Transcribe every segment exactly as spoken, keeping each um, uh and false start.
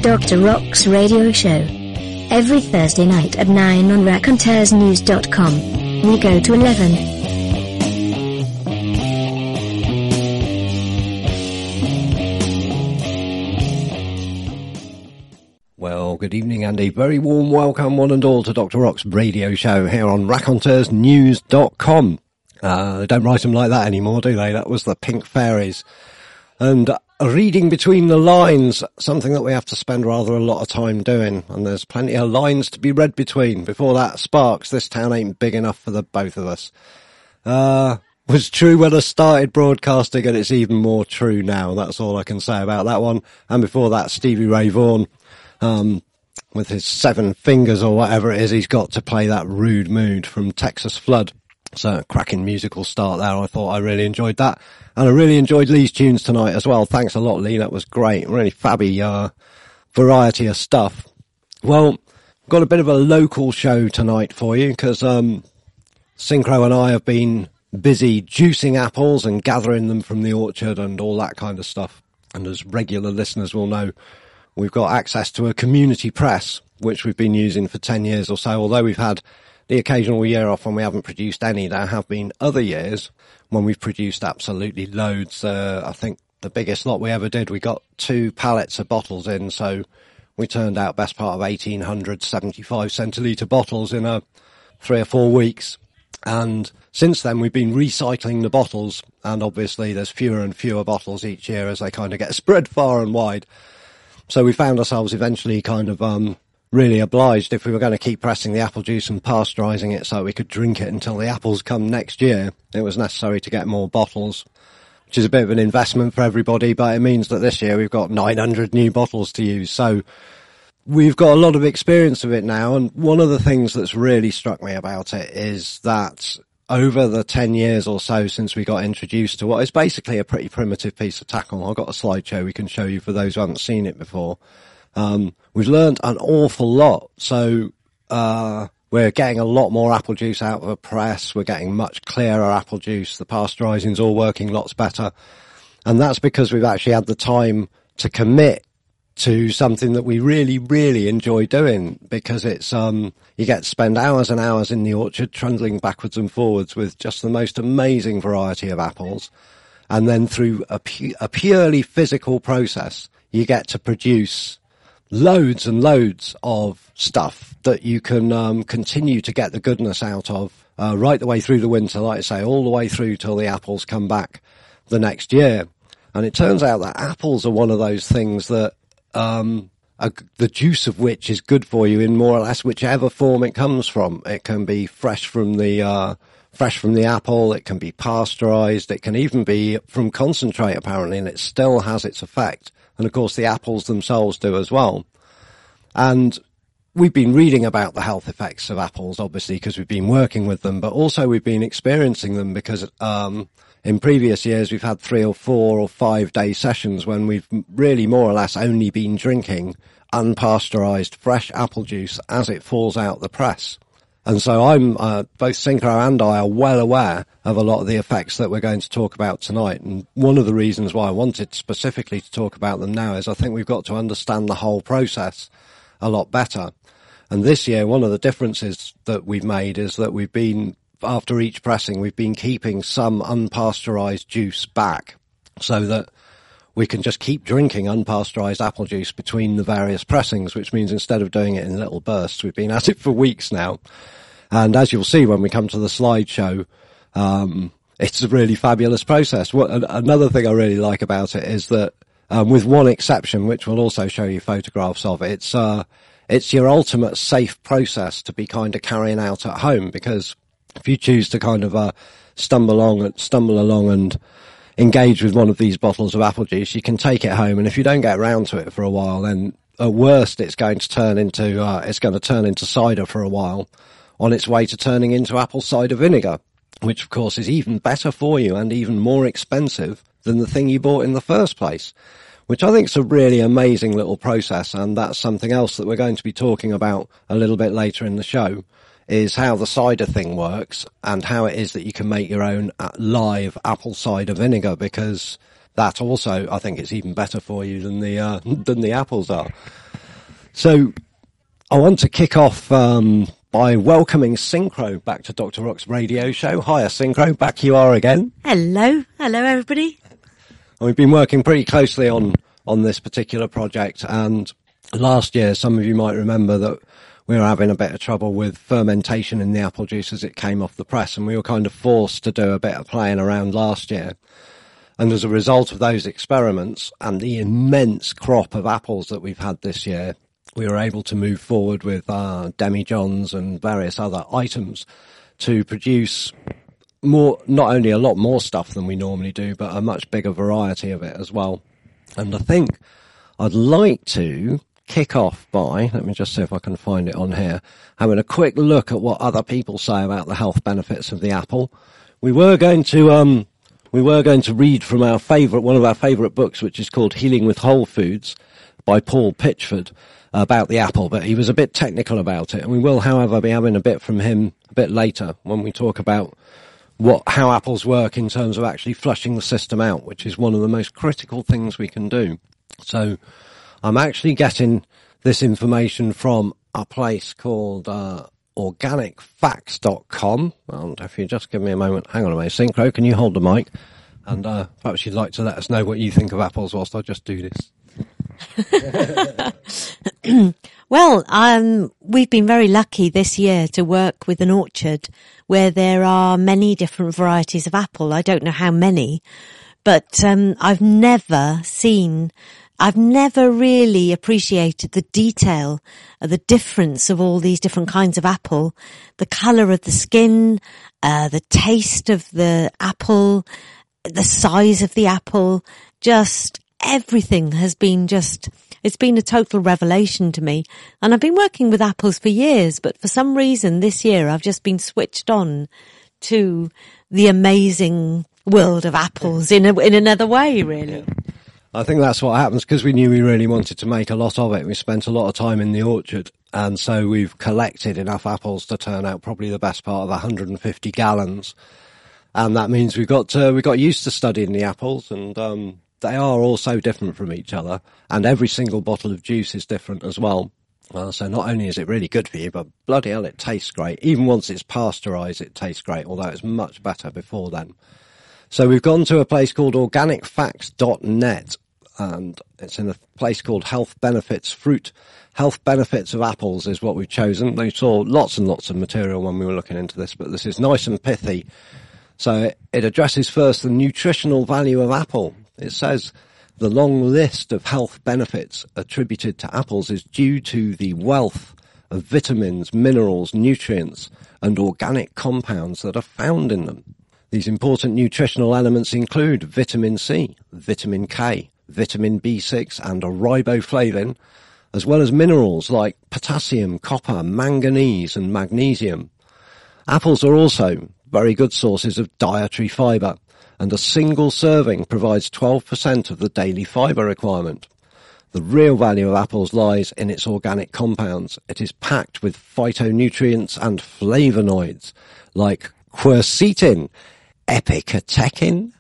Doctor Rock's radio show. Every Thursday night at nine on raconteurs news dot com. We go to eleven. Well, good evening and a very warm welcome one and all to Doctor Rock's radio show here on raconteurs news dot com. Uh, they don't write them like that anymore, do they? That was the Pink Fairies. And uh, reading between the lines, something that we have to spend rather a lot of time doing. And there's plenty of lines to be read between. Before that, Sparks, this town ain't big enough for the both of us. Uh, was true when I started broadcasting, and it's even more true now. That's all I can say about that one. And before that, Stevie Ray Vaughan. Um, with his seven fingers or whatever it is, he's got to play that Rude Mood from Texas Flood. So, cracking musical start there. I thought I really enjoyed that. And I really enjoyed Lee's tunes tonight as well. Thanks a lot, Lee. That was great. Really fabby, uh, variety of stuff. Well, got a bit of a local show tonight for you because, um, Synchro and I have been busy juicing apples and gathering them from the orchard and all that kind of stuff. And as regular listeners will know, we've got access to a community press, which we've been using for ten years or so. Although we've had the occasional year off when we haven't produced any, there have been other years when we've produced absolutely loads. Uh, I think the biggest lot we ever did, we got two pallets of bottles in, so we turned out best part of eighteen hundred seventy-five centilitre bottles in a three or four weeks. And since then, we've been recycling the bottles, and obviously there's fewer and fewer bottles each year as they kind of get spread far and wide. So we found ourselves eventually kind of um really obliged, if we were going to keep pressing the apple juice and pasteurising it so we could drink it until the apples come next year, it was necessary to get more bottles, which is a bit of an investment for everybody, but it means that this year we've got nine hundred new bottles to use. So we've got a lot of experience of it now, and one of the things that's really struck me about it is that over the ten years or so since we got introduced to what is basically a pretty primitive piece of tackle, I've got a slideshow we can show you for those who haven't seen it before. Um, we've learned an awful lot. So, uh, we're getting a lot more apple juice out of a press. We're getting much clearer apple juice. The pasteurising's all working lots better. And that's because we've actually had the time to commit to something that we really, really enjoy doing, because it's, um, you get to spend hours and hours in the orchard trundling backwards and forwards with just the most amazing variety of apples. And then through a, pu- a purely physical process, you get to produce loads and loads of stuff that you can um, continue to get the goodness out of uh, right the way through the winter, like I say, all the way through till the apples come back the next year. And it turns out that apples are one of those things that um, are, the juice of which is good for you in more or less whichever form it comes from. It can be fresh from the uh, fresh from the apple, it can be pasteurised, it can even be from concentrate apparently, and it still has its effect. And of course the apples themselves do as well. And we've been reading about the health effects of apples, obviously, because we've been working with them, but also we've been experiencing them because um in previous years we've had three or four or five day sessions when we've really more or less only been drinking unpasteurised fresh apple juice as it falls out the press. And so I'm, uh, both Synchro and I are well aware of a lot of the effects that we're going to talk about tonight. And one of the reasons why I wanted specifically to talk about them now is I think we've got to understand the whole process a lot better. And this year, one of the differences that we've made is that we've been, after each pressing, we've been keeping some unpasteurised juice back so that we can just keep drinking unpasteurised apple juice between the various pressings, which means instead of doing it in little bursts, we've been at it for weeks now. And as you'll see when we come to the slideshow, um, it's a really fabulous process. What, another thing I really like about it is that, um, with one exception, which we'll also show you photographs of, it's, uh, it's your ultimate safe process to be kind of carrying out at home, because if you choose to kind of, uh, stumble along, stumble along and engage with one of these bottles of apple juice, you can take it home, and if you don't get around to it for a while, then at worst it's going to turn into, uh, it's going to turn into cider for a while, on its way to turning into apple cider vinegar, which of course is even better for you and even more expensive than the thing you bought in the first place, which I think is a really amazing little process. And that's something else that we're going to be talking about a little bit later in the show, is how the cider thing works and how it is that you can make your own live apple cider vinegar, because that also, I think, is even better for you than the, uh, than the apples are. So I want to kick off um, by welcoming Synchro back to Doctor Rock's radio show. Hiya, Synchro. Back you are again. Hello. Hello, everybody. We've been working pretty closely on, on this particular project, and last year, some of you might remember that we were having a bit of trouble with fermentation in the apple juice as it came off the press, and we were kind of forced to do a bit of playing around last year. And as a result of those experiments and the immense crop of apples that we've had this year, we were able to move forward with uh, demijohns and various other items to produce more, not only a lot more stuff than we normally do, but a much bigger variety of it as well. And I think I'd like to kick off by, let me just see if I can find it on here, having a quick look at what other people say about the health benefits of the apple. We were going to, um, we were going to read from our favourite, one of our favourite books, which is called Healing with Whole Foods by Paul Pitchford, about the apple, but he was a bit technical about it. And we will, however, be having a bit from him a bit later when we talk about what, how apples work in terms of actually flushing the system out, which is one of the most critical things we can do. So, I'm actually getting this information from a place called uh, organic facts dot com. And if you just give me a moment, hang on a minute, Synchro, can you hold the mic? And uh, perhaps you'd like to let us know what you think of apples whilst I just do this. Well, um, we've been very lucky this year to work with an orchard where there are many different varieties of apple. I don't know how many, but um, I've never seen... I've never really appreciated the detail, uh, the difference of all these different kinds of apple, the colour of the skin, uh, the taste of the apple, the size of the apple, just everything has been just, it's been a total revelation to me. And I've been working with apples for years, but for some reason this year I've just been switched on to the amazing world of apples in a, in another way, really. I think that's what happens because we knew we really wanted to make a lot of it. We spent a lot of time in the orchard, and so we've collected enough apples to turn out probably the best part of one hundred fifty gallons. And that means we've got to, we got used to studying the apples, and um, they are all so different from each other. And every single bottle of juice is different as well. Uh, so not only is it really good for you, but bloody hell, it tastes great. Even once it's pasteurised, it tastes great, although it's much better before then. So we've gone to a place called organic facts dot net, and it's in a place called Health Benefits Fruit. Health Benefits of Apples is what we've chosen. We saw lots and lots of material when we were looking into this, but this is nice and pithy. So it addresses first the nutritional value of apple. It says the long list of health benefits attributed to apples is due to the wealth of vitamins, minerals, nutrients, and organic compounds that are found in them. These important nutritional elements include vitamin C, vitamin K, vitamin B six, and a riboflavin, as well as minerals like potassium, copper, manganese, and magnesium. Apples are also very good sources of dietary fibre, and a single serving provides twelve percent of the daily fibre requirement. The real value of apples lies in its organic compounds. It is packed with phytonutrients and flavonoids like quercetin, epicatechin,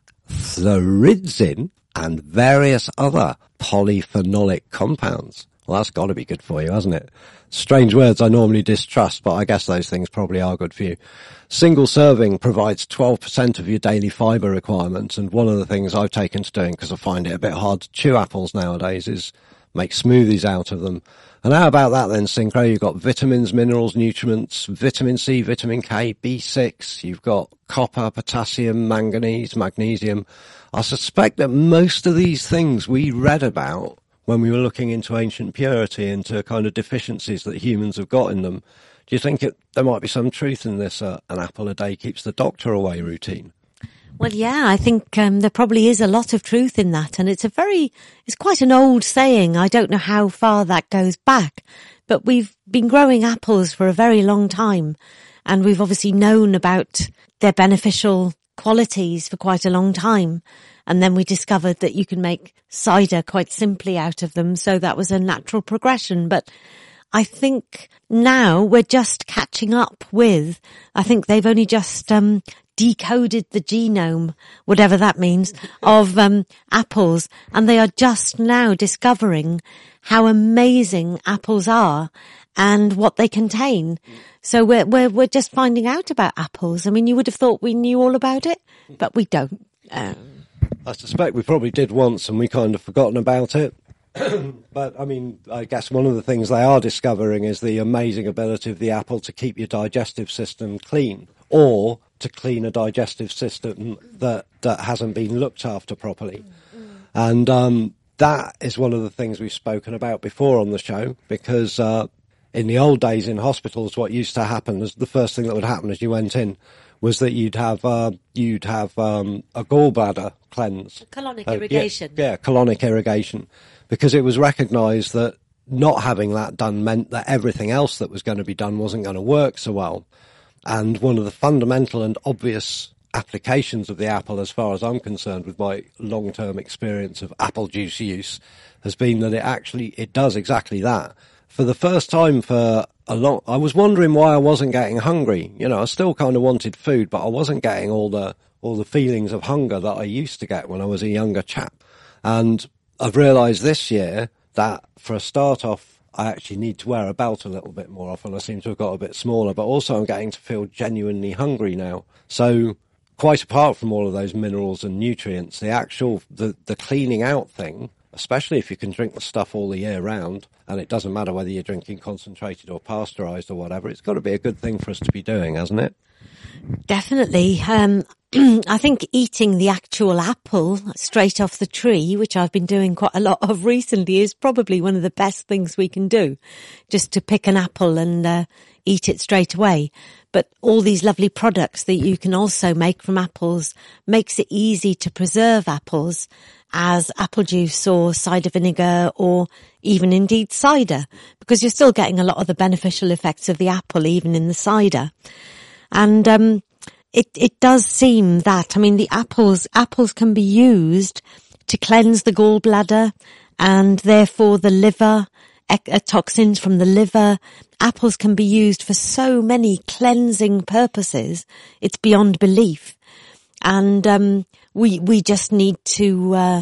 theridzin, and various other polyphenolic compounds. Well, that's got to be good for you, hasn't it? Strange words I normally distrust, but I guess those things probably are good for you. Single serving provides twelve percent of your daily fibre requirements, and one of the things I've taken to doing, because I find it a bit hard to chew apples nowadays, is make smoothies out of them. And how about that then, Synchro? You've got vitamins, minerals, nutrients, vitamin C, vitamin K, B six, you've got copper, potassium, manganese, magnesium. I suspect that most of these things we read about when we were looking into ancient purity, into kind of deficiencies that humans have got in them. Do you think it, there might be some truth in this, uh, an apple a day keeps the doctor away routine? Well, yeah, I think um, there probably is a lot of truth in that, and it's a very, it's quite an old saying. I don't know how far that goes back, but we've been growing apples for a very long time, and we've obviously known about their beneficial qualities for quite a long time. And then we discovered that you can make cider quite simply out of them, so that was a natural progression. But I think now we're just catching up with, I think they've only just um decoded the genome, whatever that means, of um, apples, and they are just now discovering how amazing apples are and what they contain. So we're we're we're just finding out about apples. I mean, you would have thought we knew all about it, but we don't. Um, I suspect we probably did once, and we kind of forgotten about it. But, I mean, I guess one of the things they are discovering is the amazing ability of the apple to keep your digestive system clean, or to clean a digestive system that, that hasn't been looked after properly. And um, that is one of the things we've spoken about before on the show, because uh, in the old days in hospitals, what used to happen is the first thing that would happen as you went in was that you'd have uh, you'd have um, a gallbladder cleanse. colonic uh, irrigation. Yeah, yeah, colonic irrigation. Because it was recognised that not having that done meant that everything else that was going to be done wasn't going to work so well. And one of the fundamental and obvious applications of the apple, as far as I'm concerned, with my long-term experience of apple juice use, has been that it actually, it does exactly that. For the first time for a long, I was wondering why I wasn't getting hungry. You know, I still kind of wanted food, but I wasn't getting all the, all the feelings of hunger that I used to get when I was a younger chap. And I've realised this year that for a start off, I actually need to wear a belt a little bit more often. I seem to have got a bit smaller, but also I'm getting to feel genuinely hungry now. So quite apart from all of those minerals and nutrients, the actual, the, the cleaning out thing, especially if you can drink the stuff all the year round, and it doesn't matter whether you're drinking concentrated or pasteurised or whatever, it's got to be a good thing for us to be doing, hasn't it? Definitely. Um, I think eating the actual apple straight off the tree, which I've been doing quite a lot of recently, is probably one of the best things we can do. Just to pick an apple and uh, eat it straight away. But all these lovely products that you can also make from apples makes it easy to preserve apples as apple juice or cider vinegar, or even indeed cider, because you're still getting a lot of the beneficial effects of the apple even in the cider. And um It, it does seem that, I mean, the apples, apples can be used to cleanse the gallbladder and therefore the liver, uh, toxins from the liver. Apples can be used for so many cleansing purposes. It's beyond belief. And, um, we, we just need to, uh,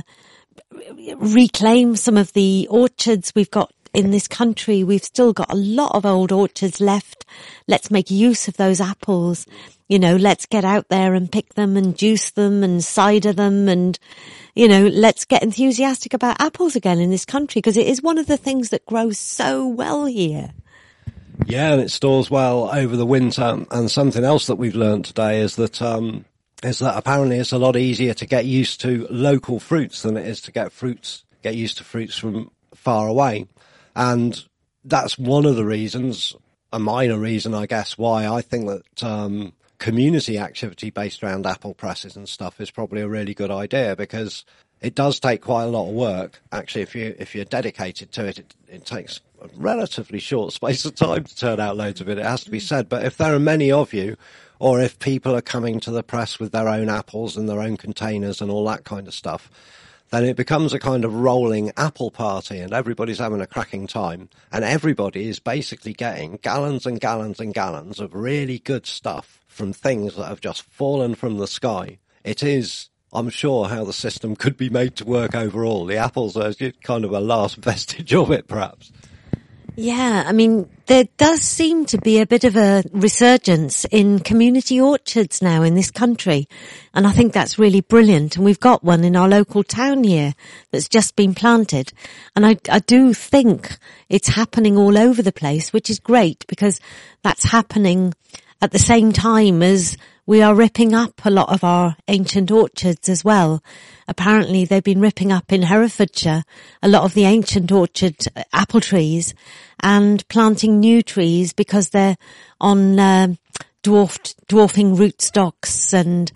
reclaim some of the orchards we've got in this country. We've still got a lot of old orchards left. Let's make use of those apples. You know, let's get out there and pick them and juice them and cider them, and, you know, let's get enthusiastic about apples again in this country, because it is one of the things that grows so well here. Yeah, and it stores well over the winter. And something else that we've learned today is that, um, is that apparently it's a lot easier to get used to local fruits than it is to get fruits, get used to fruits from far away. And that's one of the reasons, a minor reason, I guess, why I think that, um, community activity based around apple presses and stuff is probably a really good idea, because it does take quite a lot of work. Actually, if you if you're dedicated to it, it, it takes a relatively short space of time to turn out loads of it. It has to be said. But if there are many of you, or if people are coming to the press with their own apples and their own containers and all that kind of stuff, then it becomes a kind of rolling apple party, and everybody's having a cracking time, and everybody is basically getting gallons and gallons and gallons of really good stuff from things that have just fallen from the sky. It is, I'm sure, how the system could be made to work overall. The apples are kind of a last vestige of it, perhaps. Yeah, I mean, there does seem to be a bit of a resurgence in community orchards now in this country. And I think that's really brilliant. And we've got one in our local town here that's just been planted. And I, I do think it's happening all over the place, which is great, because that's happening at the same time as we are ripping up a lot of our ancient orchards as well. Apparently they've been ripping up in Herefordshire a lot of the ancient orchard apple trees and planting new trees because they're on uh, dwarfed, dwarfing rootstocks and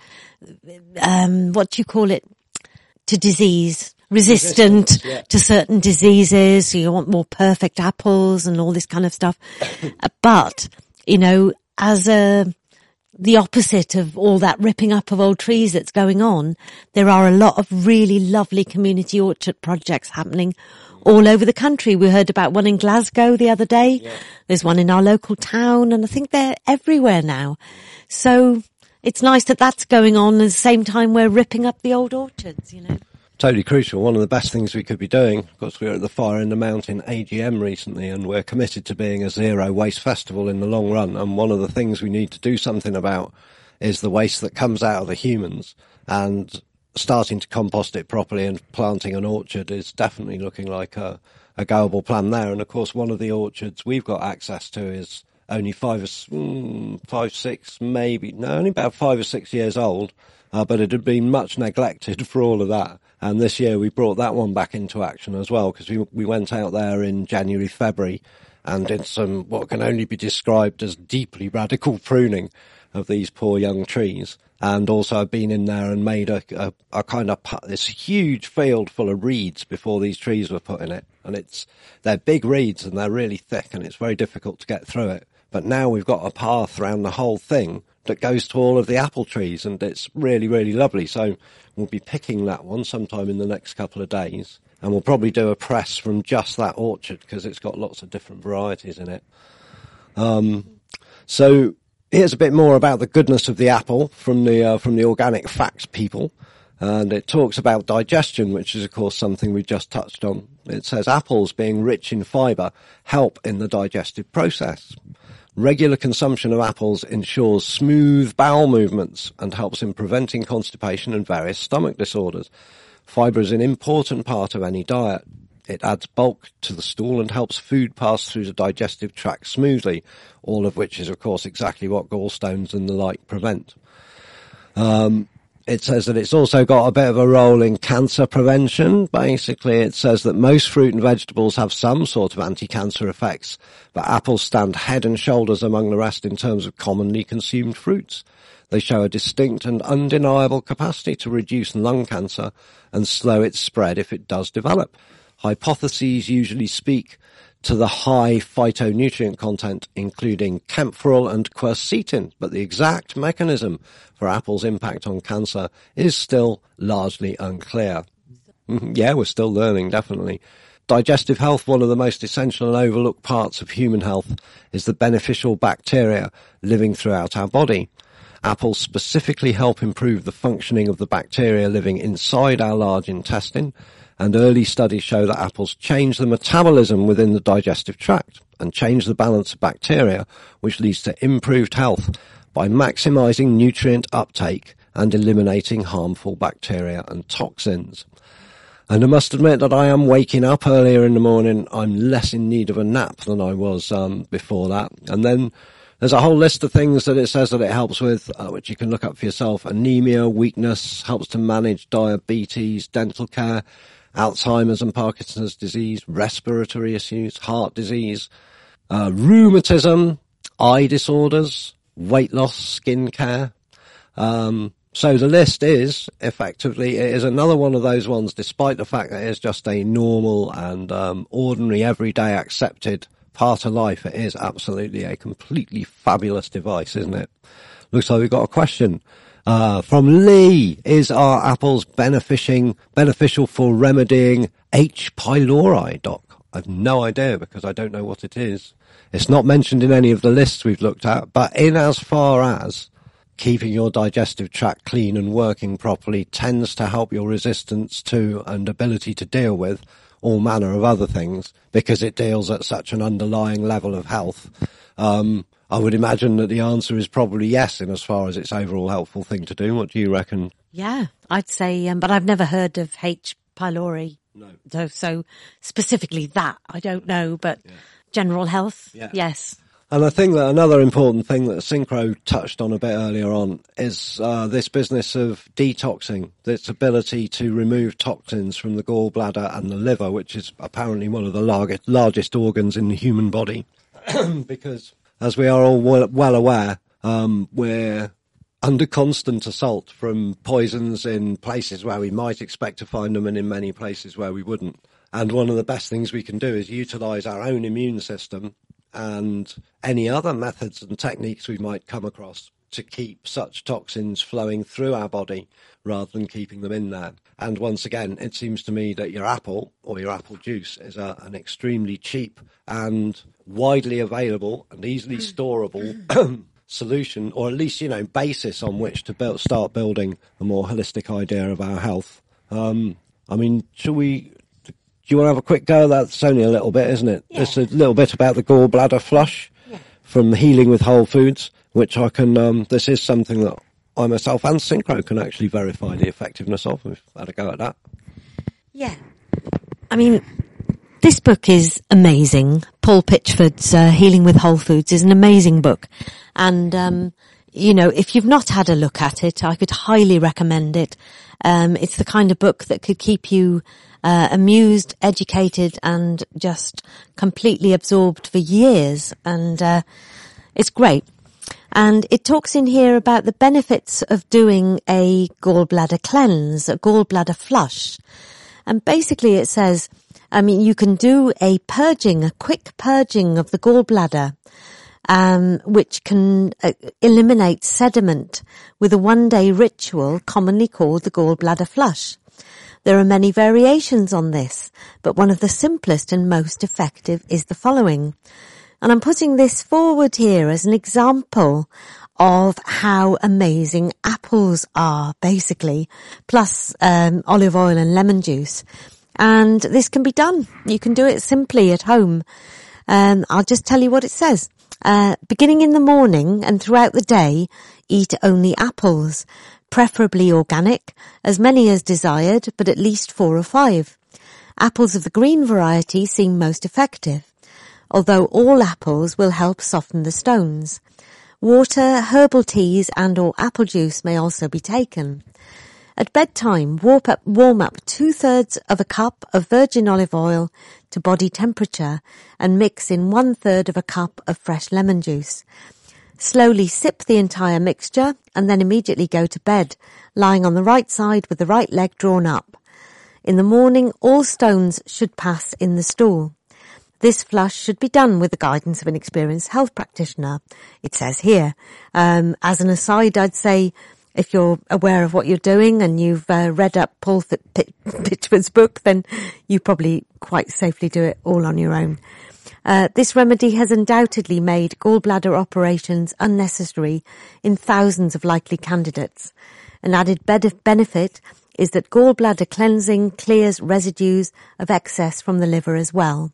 um what do you call it? To disease. Resistant Resistance, yeah. to certain diseases. So you want more perfect apples and all this kind of stuff. But, you know, as a the opposite of all that ripping up of old trees that's going on, there are a lot of really lovely community orchard projects happening all over the country. We heard about one in Glasgow the other day. Yeah. There's one in our local town, and I think they're everywhere now. So it's nice that that's going on at the same time we're ripping up the old orchards, you know. Totally crucial. One of the best things we could be doing, of course, we were at the Fire in the Mountain A G M recently, and we're committed to being a zero waste festival in the long run. And one of the things we need to do something about is the waste that comes out of the humans, and starting to compost it properly and planting an orchard is definitely looking like a, a goable plan there. And of course, one of the orchards we've got access to is only five, or, mm, five, six, maybe, no, only about five or six years old, uh, but it had been much neglected for all of that. And this year we brought that one back into action as well, because we we went out there in January, February, and did some what can only be described as deeply radical pruning of these poor young trees. And also I've been in there and made a, a, a kind of pu- this huge field full of reeds before these trees were put in it. And it's they're big reeds and they're really thick, and it's very difficult to get through it. But now we've got a path around the whole thing that goes to all of the apple trees, and it's really, really lovely. So we'll be picking that one sometime in the next couple of days, and we'll probably do a press from just that orchard because it's got lots of different varieties in it. Um, so here's a bit more about the goodness of the apple from the uh, from the Organic Facts people. And it talks about digestion, which is, of course, something we just touched on. It says apples, being rich in fibre, help in the digestive process. Regular consumption of apples ensures smooth bowel movements and helps in preventing constipation and various stomach disorders. Fibre is an important part of any diet. It adds bulk to the stool and helps food pass through the digestive tract smoothly, all of which is, of course, exactly what gallstones and the like prevent. Um, It says that it's also got a bit of a role in cancer prevention. Basically, it says that most fruit and vegetables have some sort of anti-cancer effects, but apples stand head and shoulders among the rest in terms of commonly consumed fruits. They show a distinct and undeniable capacity to reduce lung cancer and slow its spread if it does develop. Hypotheses usually speak to the high phytonutrient content, including camphorol and quercetin, but the exact mechanism for apple's impact on cancer is still largely unclear. Yeah, we're still learning, definitely. Digestive health, one of the most essential and overlooked parts of human health, is the beneficial bacteria living throughout our body. Apples specifically help improve the functioning of the bacteria living inside our large intestine, and early studies show that apples change the metabolism within the digestive tract and change the balance of bacteria, which leads to improved health by maximising nutrient uptake and eliminating harmful bacteria and toxins. And I must admit that I am waking up earlier in the morning. I'm less in need of a nap than I was um, before that. And then there's a whole list of things that it says that it helps with, uh, which you can look up for yourself. Anemia, weakness, helps to manage diabetes, dental care, Alzheimer's and Parkinson's disease, respiratory issues, heart disease, uh, rheumatism, eye disorders, weight loss, skin care. Um, so the list is, effectively, it is another one of those ones, despite the fact that it is just a normal and um, ordinary, everyday accepted part of life. It is absolutely a completely fabulous device, isn't it? Looks like we've got a question. Uh, from Lee, is our apples benefiting, beneficial for remedying H. pylori, Doc? I've no idea because I don't know what it is. It's not mentioned in any of the lists we've looked at, but in as far as keeping your digestive tract clean and working properly tends to help your resistance to and ability to deal with all manner of other things because it deals at such an underlying level of health. Um, I would imagine that the answer is probably yes in as far as its overall helpful thing to do. What do you reckon? Yeah, I'd say, um, but I've never heard of H. pylori. No. So, so specifically that, I don't know, but yeah. General health, yeah. Yes. And I think that another important thing that Synchro touched on a bit earlier on is uh, this business of detoxing, its ability to remove toxins from the gallbladder and the liver, which is apparently one of the largest, largest organs in the human body. Because, as we are all well, well aware, um, we're under constant assault from poisons in places where we might expect to find them and in many places where we wouldn't. And one of the best things we can do is utilise our own immune system and any other methods and techniques we might come across to keep such toxins flowing through our body rather than keeping them in there. And once again, it seems to me that your apple or your apple juice is a, an extremely cheap and widely available and easily storable solution, or at least, you know, basis on which to build, start building a more holistic idea of our health. Um, I mean, shall we, do you want to have a quick go? That's only a little bit, isn't it? Yeah. Just a little bit about the gallbladder flush Yeah. from Healing with Whole Foods, which I can, um, this is something that I myself and Synchro can actually verify the effectiveness of. We've had a go at that. Yeah. I mean, this book is amazing. Paul Pitchford's uh, Healing with Whole Foods is an amazing book. And, um, you know, if you've not had a look at it, I could highly recommend it. Um, it's the kind of book that could keep you uh, amused, educated, and just completely absorbed for years. And uh, it's great. And it talks in here about the benefits of doing a gallbladder cleanse, a gallbladder flush. And basically it says, I mean, you can do a purging, a quick purging of the gallbladder, um, which can uh, eliminate sediment with a one-day ritual commonly called the gallbladder flush. There are many variations on this, but one of the simplest and most effective is the following. And I'm putting this forward here as an example of how amazing apples are, basically, plus um, olive oil and lemon juice. And this can be done. You can do it simply at home. Um, I'll just tell you what it says. Uh, beginning in the morning and throughout the day, eat only apples, preferably organic, as many as desired, but at least four or five. Apples of the green variety seem most effective, although all apples will help soften the stones. Water, herbal teas and or apple juice may also be taken. At bedtime, warm up, warm up two-thirds of a cup of virgin olive oil to body temperature and mix in one-third of a cup of fresh lemon juice. Slowly sip the entire mixture and then immediately go to bed, lying on the right side with the right leg drawn up. In the morning, all stones should pass in the stool. This flush should be done with the guidance of an experienced health practitioner, it says here. Um, as an aside, I'd say if you're aware of what you're doing and you've uh, read up Paul Pitchford's book, then you probably quite safely do it all on your own. Uh, this remedy has undoubtedly made gallbladder operations unnecessary in thousands of likely candidates. An added benefit is that gallbladder cleansing clears residues of excess from the liver as well.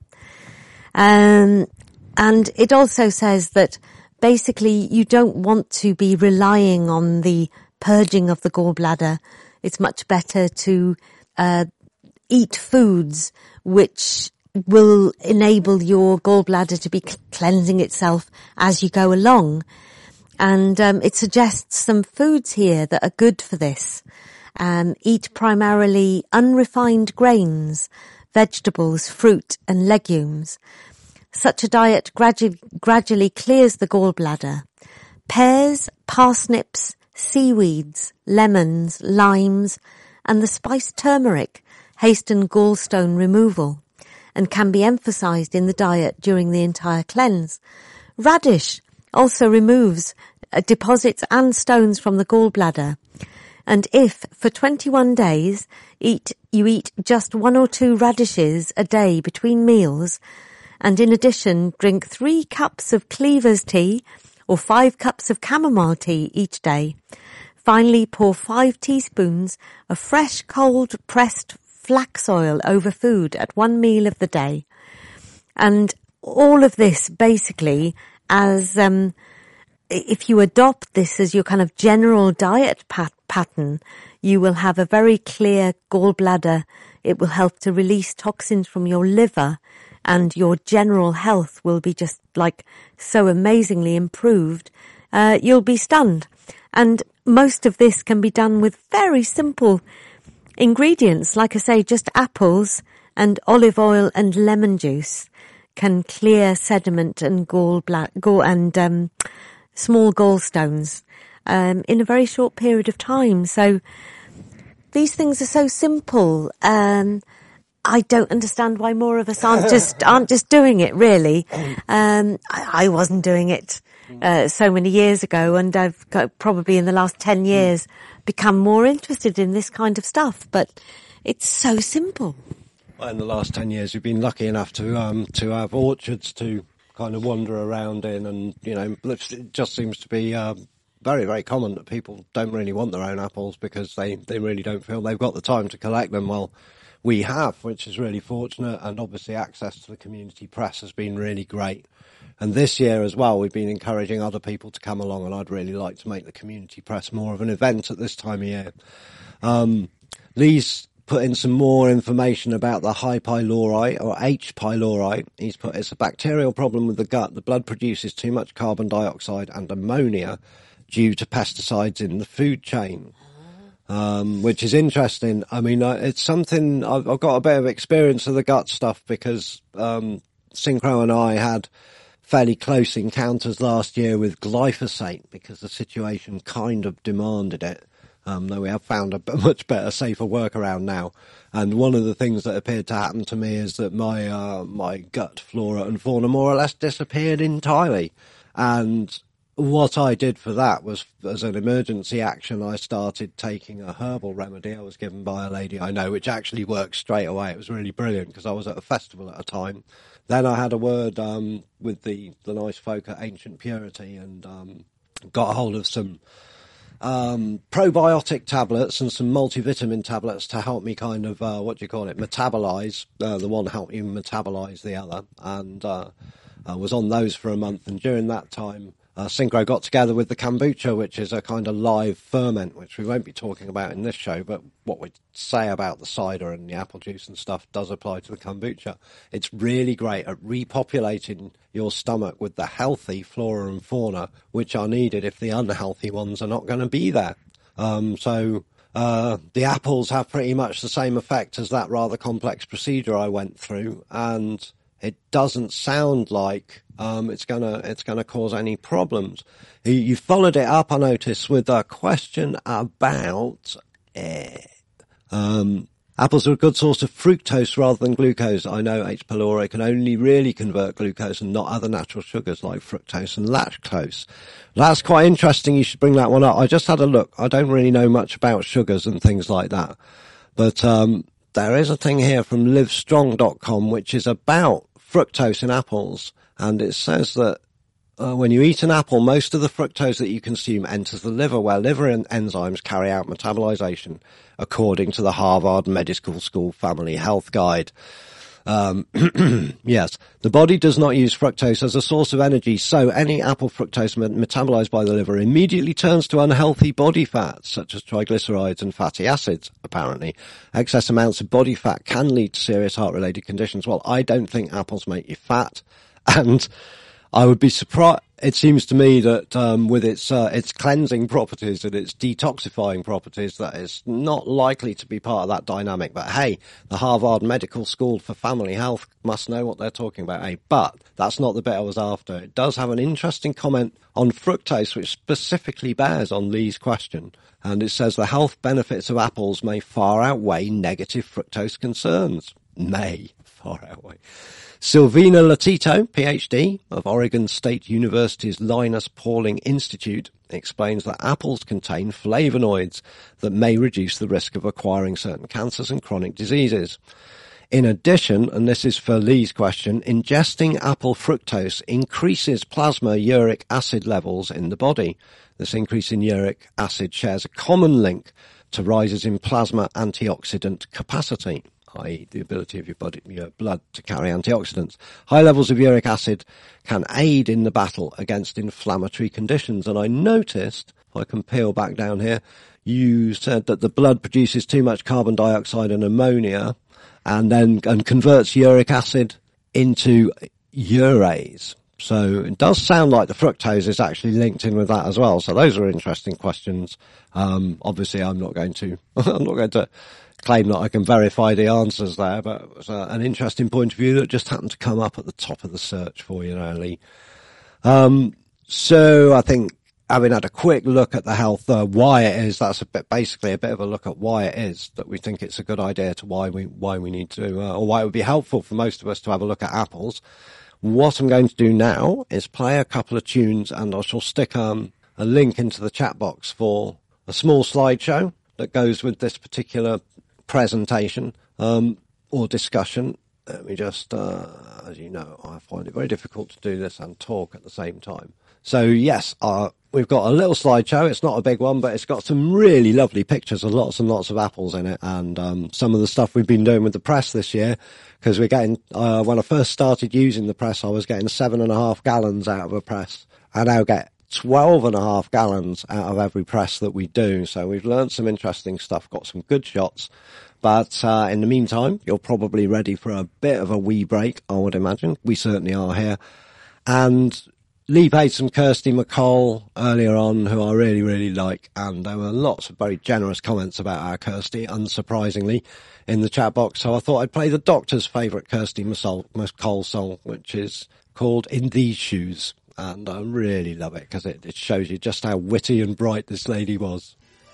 Um, and it also says that basically you don't want to be relying on the purging of the gallbladder. It's much better to uh, eat foods which will enable your gallbladder to be cleansing itself as you go along. And um, it suggests some foods here that are good for this. Um, eat primarily unrefined grains, vegetables, fruit and legumes. Such a diet gradu- gradually clears the gallbladder. Pears, parsnips, seaweeds, lemons, limes and the spice turmeric hasten gallstone removal and can be emphasized in the diet during the entire cleanse. Radish also removes uh, deposits and stones from the gallbladder. And if for twenty-one days eat you eat just one or two radishes a day between meals, and in addition drink three cups of cleaver's tea or five cups of chamomile tea each day. Finally, pour five teaspoons of fresh cold pressed flax oil over food at one meal of the day. And all of this basically as, um, if you adopt this as your kind of general diet pat- pattern, you will have a very clear gallbladder. It will help to release toxins from your liver and your general health will be just like so amazingly improved. Uh, you'll be stunned. And most of this can be done with very simple ingredients. Like I say, just apples and olive oil and lemon juice can clear sediment and gallbladder, gall and, um, small gallstones, um, in a very short period of time. So these things are so simple. Um, I don't understand why more of us aren't just, aren't just doing it, really. Um, I, I wasn't doing it, uh, so many years ago, and I've got, probably in the last ten years become more interested in this kind of stuff, but it's so simple. In the last ten years, we've been lucky enough to, um, to have orchards to kind of wander around in, and, you know, it just seems to be um, very, very common that people don't really want their own apples because they, they really don't feel they've got the time to collect them. Well, we have, which is really fortunate, and obviously access to the community press has been really great. And this year as well, we've been encouraging other people to come along, and I'd really like to make the community press more of an event at this time of year. Um, Lee's put in some more information about the H. pylori, or H. pylori. He's put, it's a bacterial problem with the gut. The blood produces too much carbon dioxide and ammonia due to pesticides in the food chain. Um, which is interesting. I mean, uh, it's something, I've, I've got a bit of experience of the gut stuff because, um, Synchro and I had fairly close encounters last year with glyphosate because the situation kind of demanded it. Um, though we have found a much better, safer workaround now. And one of the things that appeared to happen to me is that my, uh, my gut flora and fauna more or less disappeared entirely. And what I did for that was, as an emergency action, I started taking a herbal remedy I was given by a lady I know, which actually worked straight away. It was really brilliant because I was at a festival at a time. Then I had a word um, with the, the nice folk at Ancient Purity and um, got a hold of some um, probiotic tablets and some multivitamin tablets to help me kind of, uh, what do you call it, metabolize. Uh, the one helped you metabolize the other. And uh, I was on those for a month. And during that time, Uh, Synchro got together with the kombucha, which is a kind of live ferment, which we won't be talking about in this show, but what we say about the cider and the apple juice and stuff does apply to the kombucha. It's really great at repopulating your stomach with the healthy flora and fauna, which are needed if the unhealthy ones are not going to be there. Um, so uh, the apples have pretty much the same effect as that rather complex procedure I went through, and it doesn't sound like um, it's gonna it's gonna cause any problems. You, you followed it up, I noticed, with a question about uh, um, apples are a good source of fructose rather than glucose. I know H. pylori can only really convert glucose and not other natural sugars like fructose and lactose. That's quite interesting. You should bring that one up. I just had a look. I don't really know much about sugars and things like that, but um, there is a thing here from live strong dot com which is about fructose in apples, and it says that uh, when you eat an apple, most of the fructose that you consume enters the liver, where liver en- enzymes carry out metabolization, according to the Harvard Medical School Family Health Guide. Um, yes, the body does not use fructose as a source of energy, so any apple fructose met- metabolized by the liver immediately turns to unhealthy body fats, such as triglycerides and fatty acids, apparently. Excess amounts of body fat can lead to serious heart-related conditions. Well, I don't think apples make you fat, and I would be surprised. It seems to me that um, with its uh, its cleansing properties and its detoxifying properties, that is not likely to be part of that dynamic. But hey, the Harvard Medical School for Family Health must know what they're talking about, eh? But that's not the bit I was after. It does have an interesting comment on fructose, which specifically bears on Lee's question. And it says the health benefits of apples may far outweigh negative fructose concerns. May far outweigh. Silvina Latito, P H D, of Oregon State University's Linus Pauling Institute, explains that apples contain flavonoids that may reduce the risk of acquiring certain cancers and chronic diseases. In addition, and this is for Lee's question, ingesting apple fructose increases plasma uric acid levels in the body. This increase in uric acid shares a common link to rises in plasma antioxidant capacity, that is the ability of your, body, your blood to carry antioxidants. High levels of uric acid can aid in the battle against inflammatory conditions. And I noticed, if I can peel back down here, you said that the blood produces too much carbon dioxide and ammonia and then and converts uric acid into urease. So it does sound like the fructose is actually linked in with that as well. So those are interesting questions. Um, obviously, I'm not going to, I'm not going to claim that I can verify the answers there, but it was uh, an interesting point of view that just happened to come up at the top of the search for you now, Lee. Um, so I think having had a quick look at the health, uh, why it is, that's a bit, basically a bit of a look at why it is that we think it's a good idea to why we, why we need to, uh, or why it would be helpful for most of us to have a look at apples. What I'm going to do now is play a couple of tunes, and I shall stick um, a link into the chat box for a small slideshow that goes with this particular presentation um, or discussion. Let me just, uh, as you know, I find it very difficult to do this and talk at the same time. So yes, uh, we've got a little slideshow. It's not a big one, but it's got some really lovely pictures of lots and lots of apples in it. And um, some of the stuff we've been doing with the press this year, because we're getting, uh, when I first started using the press, I was getting seven and a half gallons out of a press. I now get twelve and a half gallons out of every press that we do. So we've learned some interesting stuff, got some good shots. But uh, in the meantime, you're probably ready for a bit of a wee break, I would imagine. We certainly are here. And Lee paid some Kirsty McCall earlier on, who I really, really like. And there were lots of very generous comments about our Kirsty, unsurprisingly, in the chat box. So I thought I'd play the Doctor's favourite Kirsty McCall song, which is called In These Shoes. And I really love it because it, it shows you just how witty and bright this lady was.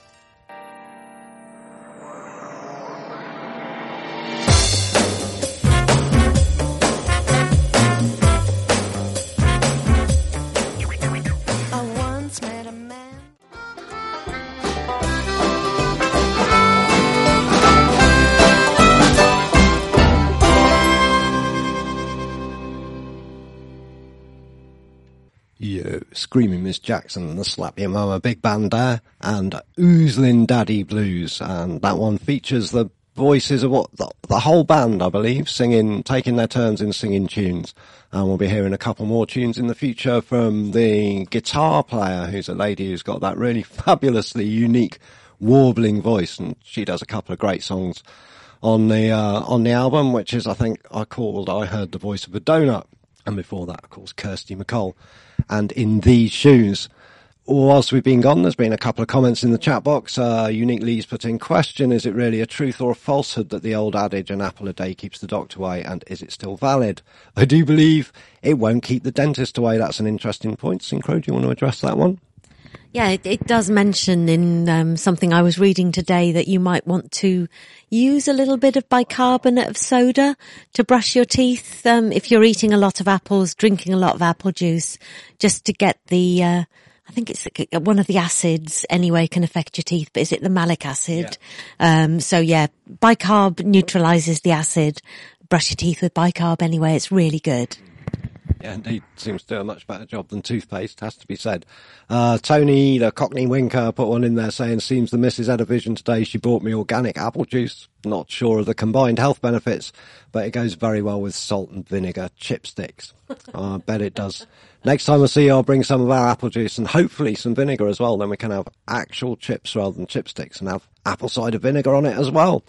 Yo, Screaming Miss Jackson and the Slap Your Mama big band there, and Oozlin' Daddy Blues, and that one features the voices of what the, the whole band, I believe, singing, taking their turns in singing tunes. And we'll be hearing a couple more tunes in the future from the guitar player, who's a lady who's got that really fabulously unique warbling voice, and she does a couple of great songs on the uh, on the album, which is, I think, I called I Heard the Voice of a Donut. And before that, of course, Kirsty McCall and In These Shoes. Whilst we've been gone, there's been a couple of comments in the chat box. Uh, Unique Lee's put in question, is it really a truth or a falsehood that the old adage, an apple a day keeps the doctor away, and is it still valid? I do believe it won't keep the dentist away. That's an interesting point. Synchro, do you want to address that one? Yeah, it, it does mention in um, something I was reading today that you might want to use a little bit of bicarbonate of soda to brush your teeth um, if you're eating a lot of apples, drinking a lot of apple juice, just to get the, uh, I think it's one of the acids anyway can affect your teeth, but is it the malic acid? Yeah. Um, so yeah, bicarb neutralizes the acid. Brush your teeth with bicarb anyway, it's really good. Yeah, indeed. Seems to do a much better job than toothpaste, has to be said. Uh, Tony, the Cockney Winker, put one in there saying, seems the missus had a vision today. She bought me organic apple juice. Not sure of the combined health benefits, but it goes very well with salt and vinegar chipsticks. Oh, I bet it does. Next time I see you, I'll bring some of our apple juice and hopefully some vinegar as well. Then we can have actual chips rather than chipsticks and have apple cider vinegar on it as well.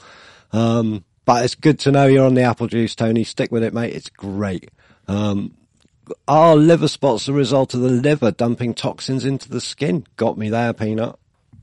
Um, but it's good to know you're on the apple juice, Tony. Stick with it, mate. It's great. Um, Are liver spots the result of the liver dumping toxins into the skin? Got me there, Peanut.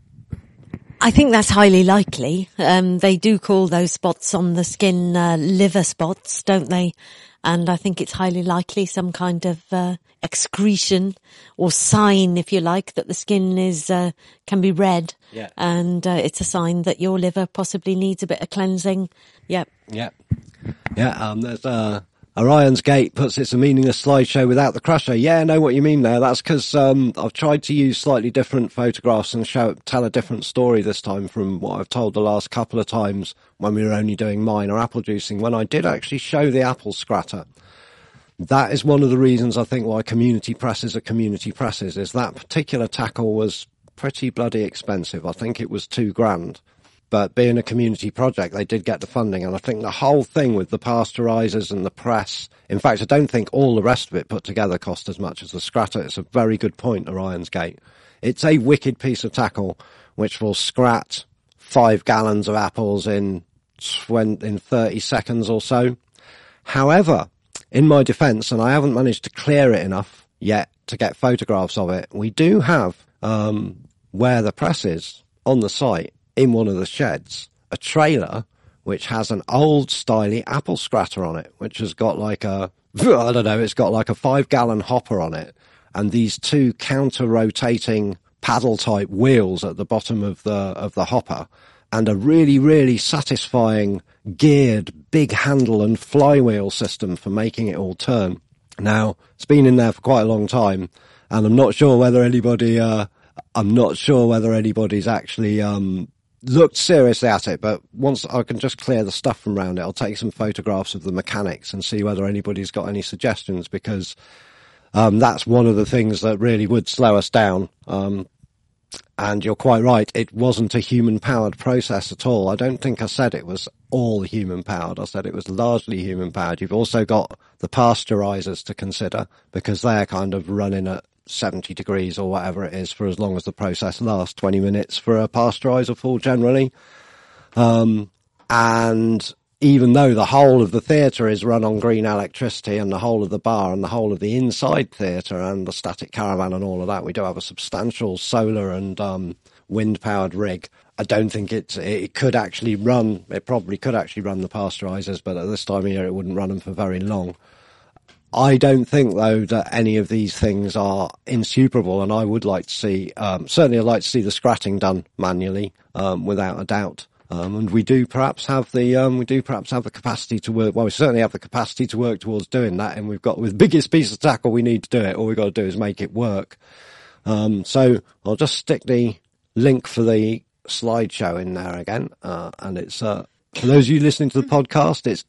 I think that's highly likely. Um, they do call those spots on the skin uh, liver spots, don't they? And I think it's highly likely some kind of uh, excretion or sign, if you like, that the skin is uh, can be red. Yeah. And uh, it's a sign that your liver possibly needs a bit of cleansing. Yep. Yeah. Yeah. Um, there's uh. Orion's Gate puts it's a meaningless slideshow without the crusher. Yeah, I know what you mean there. That's because um, I've tried to use slightly different photographs and show tell a different story this time from what I've told the last couple of times when we were only doing minor apple juicing, when I did actually show the apple scratter. That is one of the reasons I think why community presses are community presses, is that particular tackle was pretty bloody expensive. I think it was two grand. But being a community project, they did get the funding. And I think the whole thing with the pasteurizers and the press, in fact, I don't think all the rest of it put together cost as much as the scratter. It's a very good point, Orion's Gate. It's a wicked piece of tackle, which will scrat five gallons of apples in twenty, in thirty seconds or so. However, in my defense, and I haven't managed to clear it enough yet to get photographs of it, we do have, um, where the press is on the site, in one of the sheds, a trailer which has an old styly apple scratter on it, which has got like a, I don't know, it's got like a five gallon hopper on it, and these two counter rotating paddle type wheels at the bottom of the of the hopper, and a really, really satisfying geared big handle and flywheel system for making it all turn. Now, it's been in there for quite a long time, and I'm not sure whether anybody, uh, I'm not sure whether anybody's actually, um, looked seriously at it, but once I can just clear the stuff from around it, I'll take some photographs of the mechanics and see whether anybody's got any suggestions, because um, that's one of the things that really would slow us down. Um, and you're quite right, it wasn't a human-powered process at all. I don't think I said it was all human-powered. I said it was largely human-powered. You've also got the pasteurizers to consider, because they're kind of running at seventy degrees or whatever it is for as long as the process lasts, twenty minutes for a pasteurizer full generally. Um, and even though the whole of the theatre is run on green electricity, and the whole of the bar and the whole of the inside theatre and the static caravan and all of that, we do have a substantial solar and um, wind-powered rig. I don't think it's, it could actually run, it probably could actually run the pasteurizers, but at this time of year it wouldn't run them for very long. I don't think, though, that any of these things are insuperable, and I would like to see, um, certainly I'd like to see the scratting done manually, um, without a doubt. Um, and we do perhaps have the, um, we do perhaps have the capacity to work, well, we certainly have the capacity to work towards doing that, and we've got, with the biggest piece of tackle we need to do it, all we've got to do is make it work. Um, so I'll just stick the link for the slideshow in there again, uh, and it's, uh, for those of you listening to the podcast, it's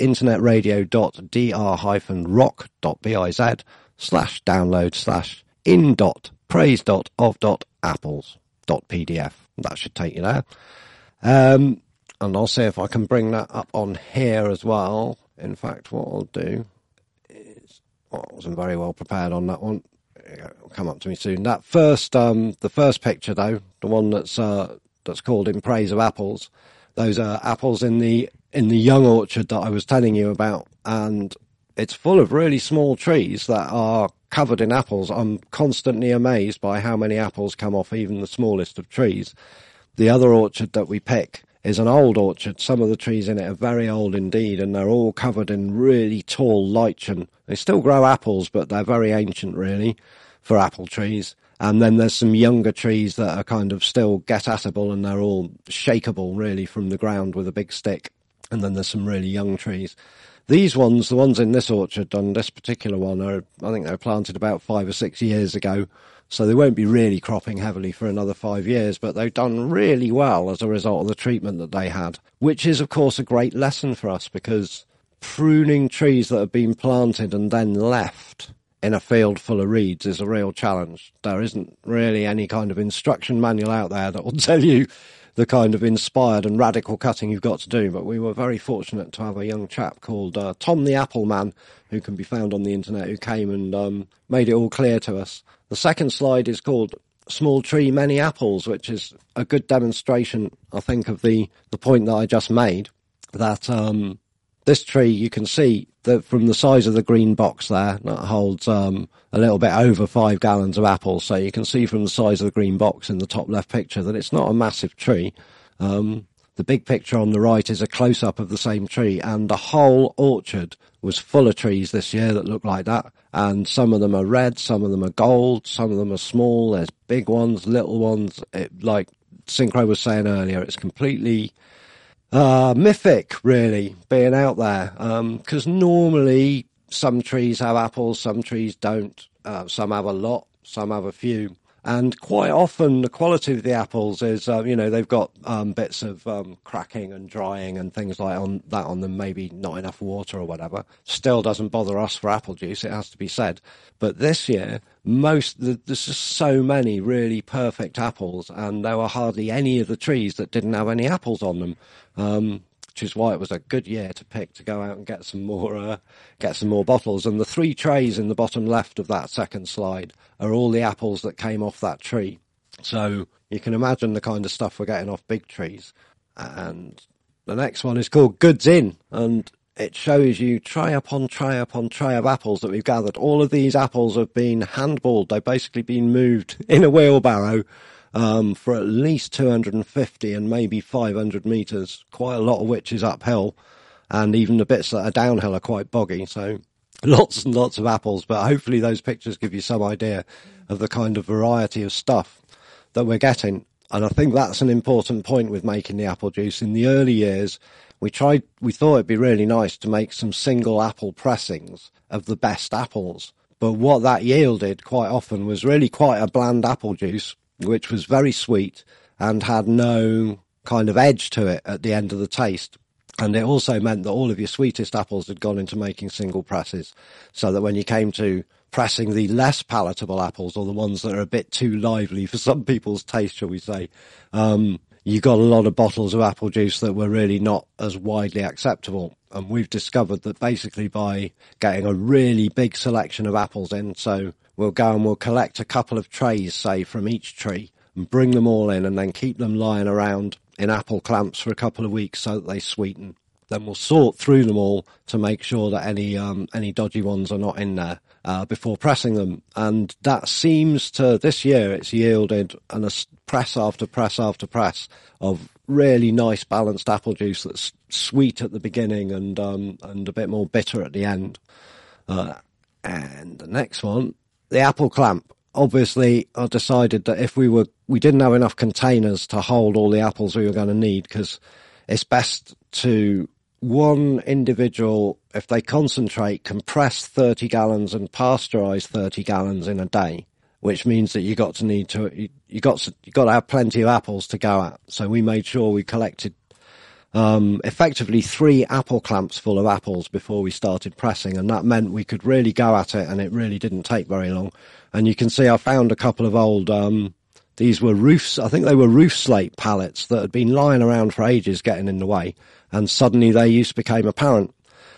internetradio.dr-rock.biz slash download slash in dot praise dot of dot apples dot pdf. That should take you there. Um, and I'll see if I can bring that up on here as well. In fact, what I'll do is, well, I wasn't very well prepared on that one. It'll come up to me soon. That first, um, the first picture though, the one that's, uh, that's called In Praise of Apples, those are apples in the in the young orchard that I was telling you about, and it's full of really small trees that are covered in apples. I'm constantly amazed by how many apples come off even the smallest of trees. The other orchard that we pick is an old orchard. Some of the trees in it are very old indeed, and they're all covered in really tall lichen. They still grow apples, but they're very ancient really for apple trees. And then there's some younger trees that are kind of still get-atable, and they're all shakeable, really, from the ground with a big stick. And then there's some really young trees. These ones, the ones in this orchard, on this particular one, are, I think they were planted about five or six years ago. So they won't be really cropping heavily for another five years, but they've done really well as a result of the treatment that they had, which is, of course, a great lesson for us, because pruning trees that have been planted and then left in a field full of reeds is a real challenge. There isn't really any kind of instruction manual out there that will tell you the kind of inspired and radical cutting you've got to do. But we were very fortunate to have a young chap called uh, Tom the Apple Man, who can be found on the internet, who came and um, made it all clear to us. The second slide is called Small Tree, Many Apples, which is a good demonstration, I think, of the, the point that I just made, that um, this tree, you can see that from the size of the green box there, that holds um, a little bit over five gallons of apples. So you can see from the size of the green box in the top left picture that it's not a massive tree. Um, the big picture on the right is a close-up of the same tree, and the whole orchard was full of trees this year that look like that. And some of them are red, some of them are gold, some of them are small. There's big ones, little ones. It, like Synchro was saying earlier, it's completely Uh, mythic, really, being out there, because um, normally some trees have apples, some trees don't, uh, some have a lot, some have a few, and quite often the quality of the apples is, uh, you know, they've got um, bits of um, cracking and drying and things like on that on them, maybe not enough water or whatever. Still doesn't bother us for apple juice, it has to be said. But this year, most there's just so many really perfect apples, and there were hardly any of the trees that didn't have any apples on them. Um, which is why it was a good year to pick to go out and get some more, uh, get some more bottles. And the three trays in the bottom left of that second slide are all the apples that came off that tree. So you can imagine the kind of stuff we're getting off big trees. And the next one is called Goods In, and it shows you tray upon tray upon tray of apples that we've gathered. All of these apples have been handballed. They've basically been moved in a wheelbarrow Um, for at least two hundred fifty and maybe five hundred metres, quite a lot of which is uphill, and even the bits that are downhill are quite boggy, so lots and lots of apples. But hopefully those pictures give you some idea of the kind of variety of stuff that we're getting. And I think that's an important point with making the apple juice. In the early years, we tried, we thought it'd be really nice to make some single apple pressings of the best apples. But what that yielded quite often was really quite a bland apple juice, which was very sweet and had no kind of edge to it at the end of the taste. And it also meant that all of your sweetest apples had gone into making single presses, so that when you came to pressing the less palatable apples, or the ones that are a bit too lively for some people's taste, shall we say, um, you got a lot of bottles of apple juice that were really not as widely acceptable. And we've discovered that basically by getting a really big selection of apples in, so we'll go and we'll collect a couple of trays, say, from each tree, and bring them all in and then keep them lying around in apple clamps for a couple of weeks so that they sweeten. Then we'll sort through them all to make sure that any um, any dodgy ones are not in there uh, before pressing them. And that seems to, this year, it's yielded an, a press after press after press of really nice balanced apple juice that's sweet at the beginning and um, and a bit more bitter at the end. Uh, and the next one, the apple clamp. Obviously, I decided that if we were, we didn't have enough containers to hold all the apples we were going to need, because it's best to one individual, if they concentrate, compress thirty gallons and pasteurize thirty gallons in a day, which means that you got to need to, you, you got to, you got to have plenty of apples to go at. So we made sure we collected um, effectively three apple clamps full of apples before we started pressing, and that meant we could really go at it, and it really didn't take very long. And you can see I found a couple of old, um, these were roofs, I think they were roof slate pallets that had been lying around for ages getting in the way, and suddenly their use became apparent.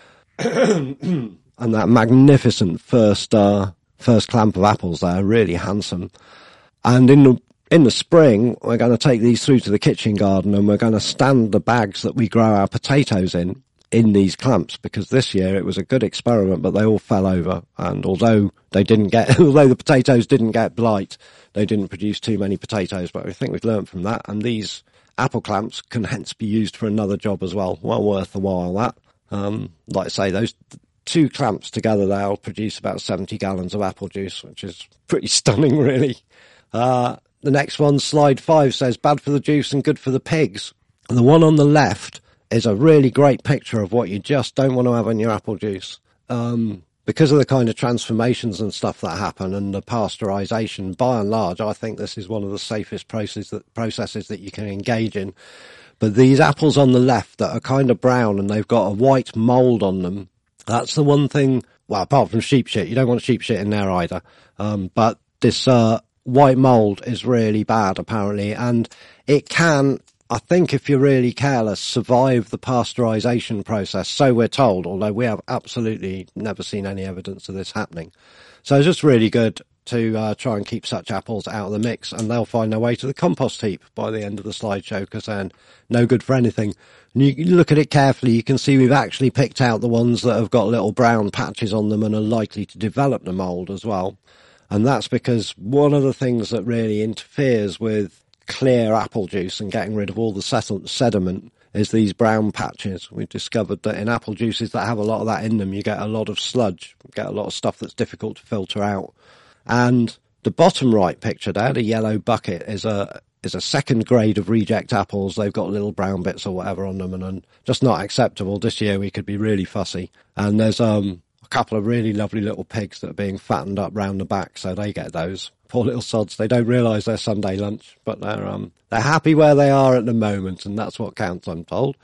And that magnificent first, uh, first clamp of apples there, really handsome. And in the, in the spring, we're going to take these through to the kitchen garden, and we're going to stand the bags that we grow our potatoes in, in these clamps, because this year it was a good experiment, but they all fell over. And although they didn't get, although the potatoes didn't get blight, they didn't produce too many potatoes. But I think we've learned from that. And these apple clamps can hence be used for another job as well. Well worth the while, that. Um, like I say, those two clamps together, they'll produce about seventy gallons of apple juice, which is pretty stunning, really. Uh, the next one, slide five, says bad for the juice and good for the pigs. And the one on the left is a really great picture of what you just don't want to have in your apple juice. Um, because of the kind of transformations and stuff that happen and the pasteurization, by and large, I think this is one of the safest processes that, processes that you can engage in. But these apples on the left that are kind of brown and they've got a white mould on them, that's the one thing, well, apart from sheep shit, you don't want sheep shit in there either. Um, but this uh, white mould is really bad, apparently, and it can, I think if you're really careless, survive the pasteurization process. So we're told, although we have absolutely never seen any evidence of this happening. So it's just really good to uh, try and keep such apples out of the mix, and they'll find their way to the compost heap by the end of the slideshow, because they're no good for anything. And you look at it carefully, you can see we've actually picked out the ones that have got little brown patches on them and are likely to develop the mould as well. And that's because one of the things that really interferes with clear apple juice and getting rid of all the sediment is these brown patches. We've discovered that in apple juices that have a lot of that in them, you get a lot of sludge, you get a lot of stuff that's difficult to filter out. And the bottom right picture there, the yellow bucket, is a is a second grade of reject apples. They've got little brown bits or whatever on them, and, and just not acceptable. This year we could be really fussy. And there's um a couple of really lovely little pigs that are being fattened up round the back, so they get those. Poor little sods. They don't realise their Sunday lunch, but they're um they're happy where they are at the moment, and that's what counts, I'm told.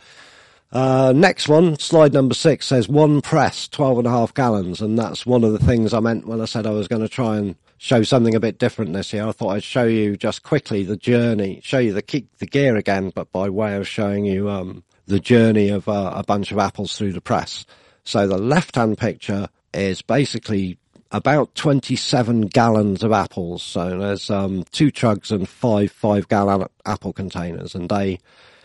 Uh, next one, slide number six, says one press, twelve and a half gallons. And that's one of the things I meant when I said I was going to try and show something a bit different this year. I thought I'd show you just quickly the journey, show you the kick, the gear again, but by way of showing you, um, the journey of uh, a bunch of apples through the press. So the left-hand picture is basically about twenty-seven gallons of apples. So there's, um, two trugs and five five-gallon apple containers, and they,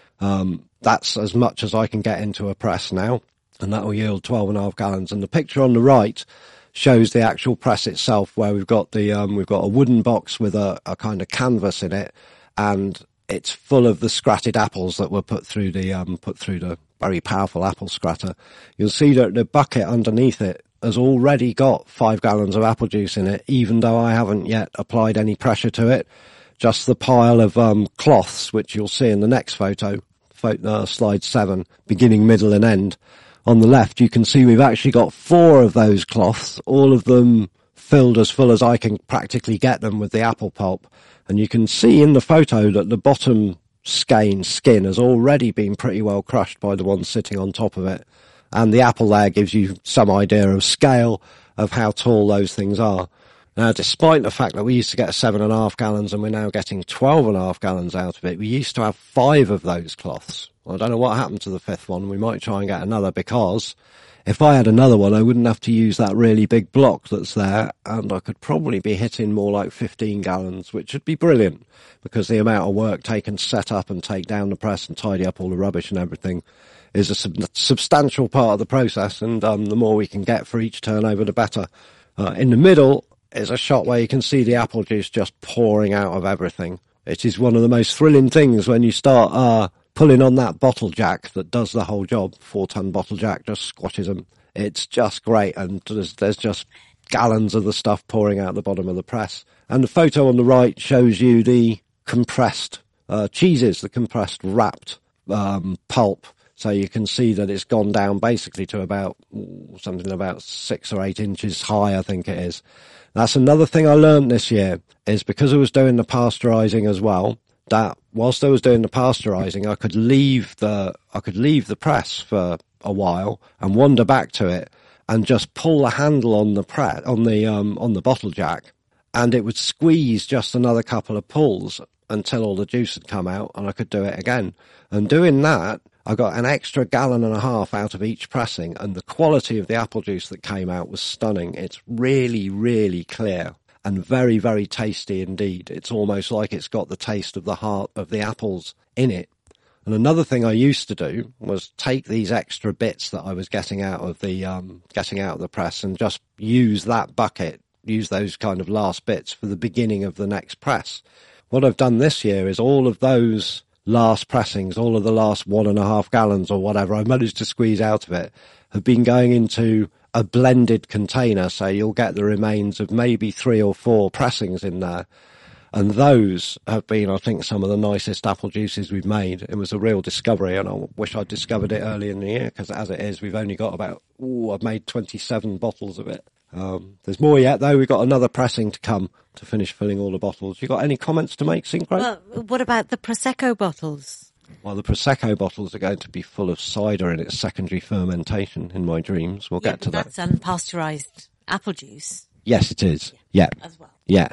um, that's as much as I can get into a press now, and that will yield twelve and a half gallons. And the picture on the right shows the actual press itself, where we've got the um, we've got a wooden box with a, a kind of canvas in it, and it's full of the scratted apples that were put through the um, put through the very powerful apple scratter. You'll see that the bucket underneath it has already got five gallons of apple juice in it, even though I haven't yet applied any pressure to it. Just the pile of um, cloths, which you'll see in the next photo. Uh, slide seven, beginning, middle and end. On the left, you can see we've actually got four of those cloths, all of them filled as full as I can practically get them with the apple pulp. And you can see in the photo that the bottom skein skin has already been pretty well crushed by the one sitting on top of it. And the apple there gives you some idea of scale of how tall those things are. Now, despite the fact that we used to get seven and a half gallons and we're now getting twelve and a half gallons out of it, we used to have five of those cloths. I don't know what happened to the fifth one. We might try and get another, because if I had another one, I wouldn't have to use that really big block that's there, and I could probably be hitting more like fifteen gallons, which would be brilliant, because the amount of work taken to set up and take down the press and tidy up all the rubbish and everything is a sub- substantial part of the process, and um, the more we can get for each turnover, the better. Uh, in the middle is a shot where you can see the apple juice just pouring out of everything. It is one of the most thrilling things when you start uh, pulling on that bottle jack that does the whole job. Four-ton bottle jack just squashes them. It's just great, and there's, there's just gallons of the stuff pouring out the bottom of the press. And the photo on the right shows you the compressed uh, cheeses, the compressed wrapped um, pulp. So you can see that it's gone down basically to about ooh, something about six or eight inches high, I think it is. That's another thing I learned this year, is because I was doing the pasteurising as well, that whilst I was doing the pasteurising, I could leave the I could leave the press for a while and wander back to it and just pull the handle on the press on the um, on the bottle jack, and it would squeeze just another couple of pulls until all the juice had come out, and I could do it again. And doing that, I got an extra gallon and a half out of each pressing, and the quality of the apple juice that came out was stunning. It's really, really clear and very, very tasty indeed. It's almost like it's got the taste of the heart of the apples in it. And another thing I used to do was take these extra bits that I was getting out of the um, getting out of the press and just use that bucket, use those kind of last bits for the beginning of the next press. What I've done this year is all of those last pressings, all of the last one and a half gallons or whatever I managed to squeeze out of it, have been going into a blended container. So you'll get the remains of maybe three or four pressings in there. And those have been, I think, some of the nicest apple juices we've made. It was a real discovery, and I wish I'd discovered it early in the year, because as it is, we've only got about, ooh, I've made twenty-seven bottles of it. Um, there's more yet, though. We've got another pressing to come to finish filling all the bottles. You got any comments to make, Synchro? Well, what about the Prosecco bottles? Well, the Prosecco bottles are going to be full of cider in its secondary fermentation, in my dreams. We'll Yeah, get to that. That's unpasteurised apple juice. Yes, it is. Yeah. As well. Yeah.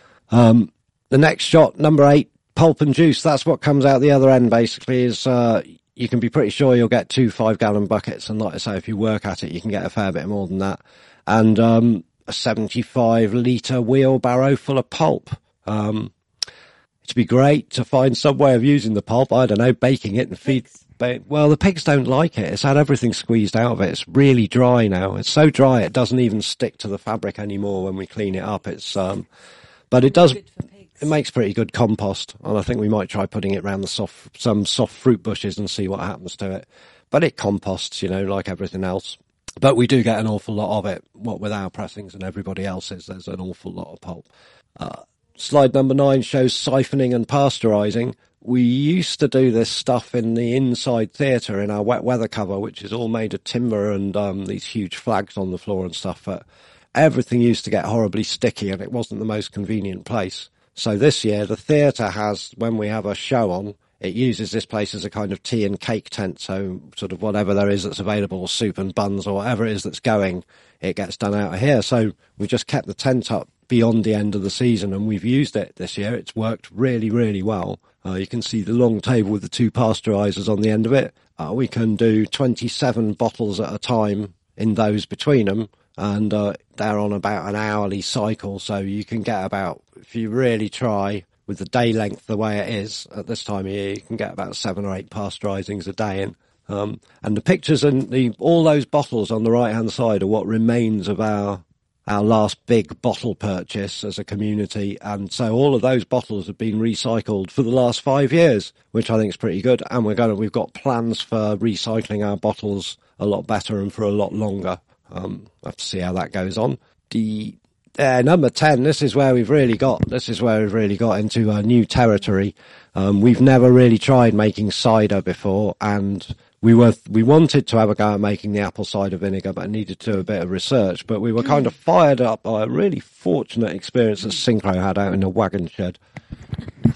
Um, the next shot, number eight, pulp and juice. That's what comes out the other end, basically, is uh, you can be pretty sure you'll get two five-gallon buckets. And like I say, if you work at it, you can get a fair bit more than that. And um, a seventy-five litre wheelbarrow full of pulp. Um, it'd be great to find some way of using the pulp. I don't know, baking it and feed. Ba- well, the pigs don't like it. It's had everything squeezed out of it. It's really dry now. It's so dry it doesn't even stick to the fabric anymore when we clean it up. It's um, but it does. It makes pretty good compost, and I think we might try putting it around the soft, some soft fruit bushes and see what happens to it. But it composts, you know, like everything else. But we do get an awful lot of it. What with our pressings and everybody else's, there's an awful lot of pulp. Uh, slide number nine shows siphoning and pasteurising. We used to do this stuff in the inside theatre in our wet weather cover, which is all made of timber and um, these huge flags on the floor and stuff. But everything used to get horribly sticky, and it wasn't the most convenient place. So this year, the theatre has, when we have a show on, it uses this place as a kind of tea and cake tent. So sort of whatever there is that's available, soup and buns or whatever it is that's going, it gets done out of here. So we just kept the tent up beyond the end of the season, and we've used it this year. It's worked really, really well. Uh, you can see the long table with the two pasteurisers on the end of it. Uh, we can do twenty-seven bottles at a time in those between them. And uh, they're on about an hourly cycle, so you can get about, if you really try, with the day length the way it is at this time of year, you can get about seven or eight pasteurisings a day in. Um, and the pictures and the all those bottles on the right-hand side are what remains of our our last big bottle purchase as a community. And so all of those bottles have been recycled for the last five years, which I think is pretty good. And we're going to, we've got plans for recycling our bottles a lot better and for a lot longer. Um, we'll have to see how that goes on. The uh, number ten, this is where we've really got, this is where we've really got into a new territory. Um, we've never really tried making cider before, and we were, we wanted to have a go at making the apple cider vinegar, but needed to do a bit of research. But we were kind of fired up by a really fortunate experience that Synchro had out in the wagon shed.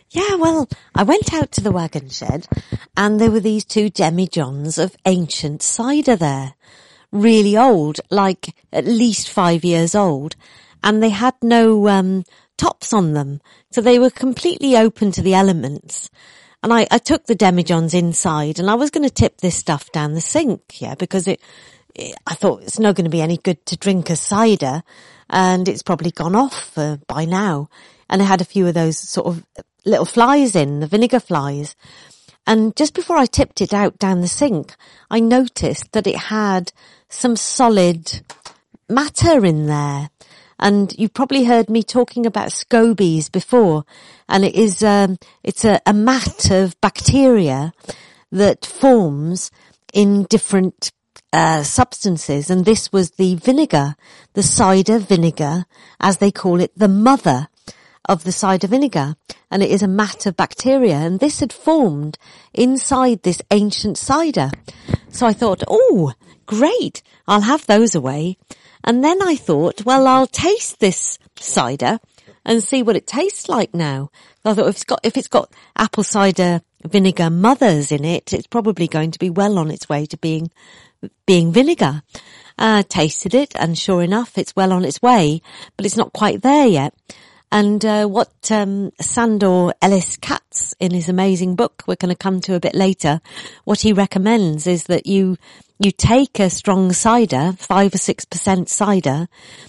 Yeah, well, I went out to the wagon shed and there were these two demijohns of ancient cider there. Really old, like at least five years old. And they had no um tops on them. So they were completely open to the elements. And I, I took the demijohns inside and I was going to tip this stuff down the sink, yeah, because it, it I thought it's not going to be any good to drink a cider and it's probably gone off uh, by now. And it had a few of those sort of little flies in, the vinegar flies. And just before I tipped it out down the sink, I noticed that it had some solid matter in there. And you've probably heard me talking about scobies before. And it is, um, it's a, a mat of bacteria that forms in different uh, substances. And this was the vinegar, the cider vinegar, as they call it, the mother of the cider vinegar. And it is a mat of bacteria. And this had formed inside this ancient cider. So I thought, oh, great, I'll have those away. And then I thought, well, I'll taste this cider and see what it tastes like now. I thought if it's got, if it's got apple cider vinegar mothers in it, it's probably going to be well on its way to being, being vinegar. Uh, tasted it and sure enough, it's well on its way, but it's not quite there yet. And, uh, what, um, Sandor Ellis Katz in his amazing book, we're going to come to a bit later, what he recommends is that you, you take a strong cider, five or six percent cider,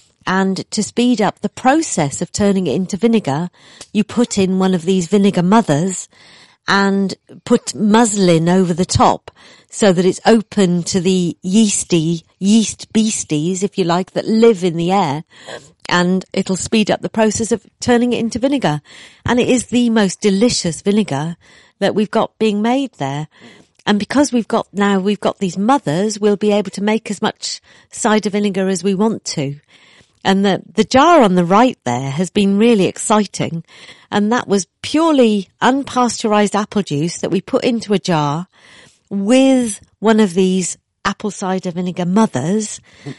and to speed up the process of turning it into vinegar, you put in one of these vinegar mothers and put muslin over the top so that it's open to the yeasty, yeast beasties, if you like, that live in the air. And it'll speed up the process of turning it into vinegar. And it is the most delicious vinegar that we've got being made there. And because we've got now, we've got these mothers, we'll be able to make as much cider vinegar as we want to. And the, the jar on the right there has been really exciting. And that was purely unpasteurized apple juice that we put into a jar with one of these apple cider vinegar mothers.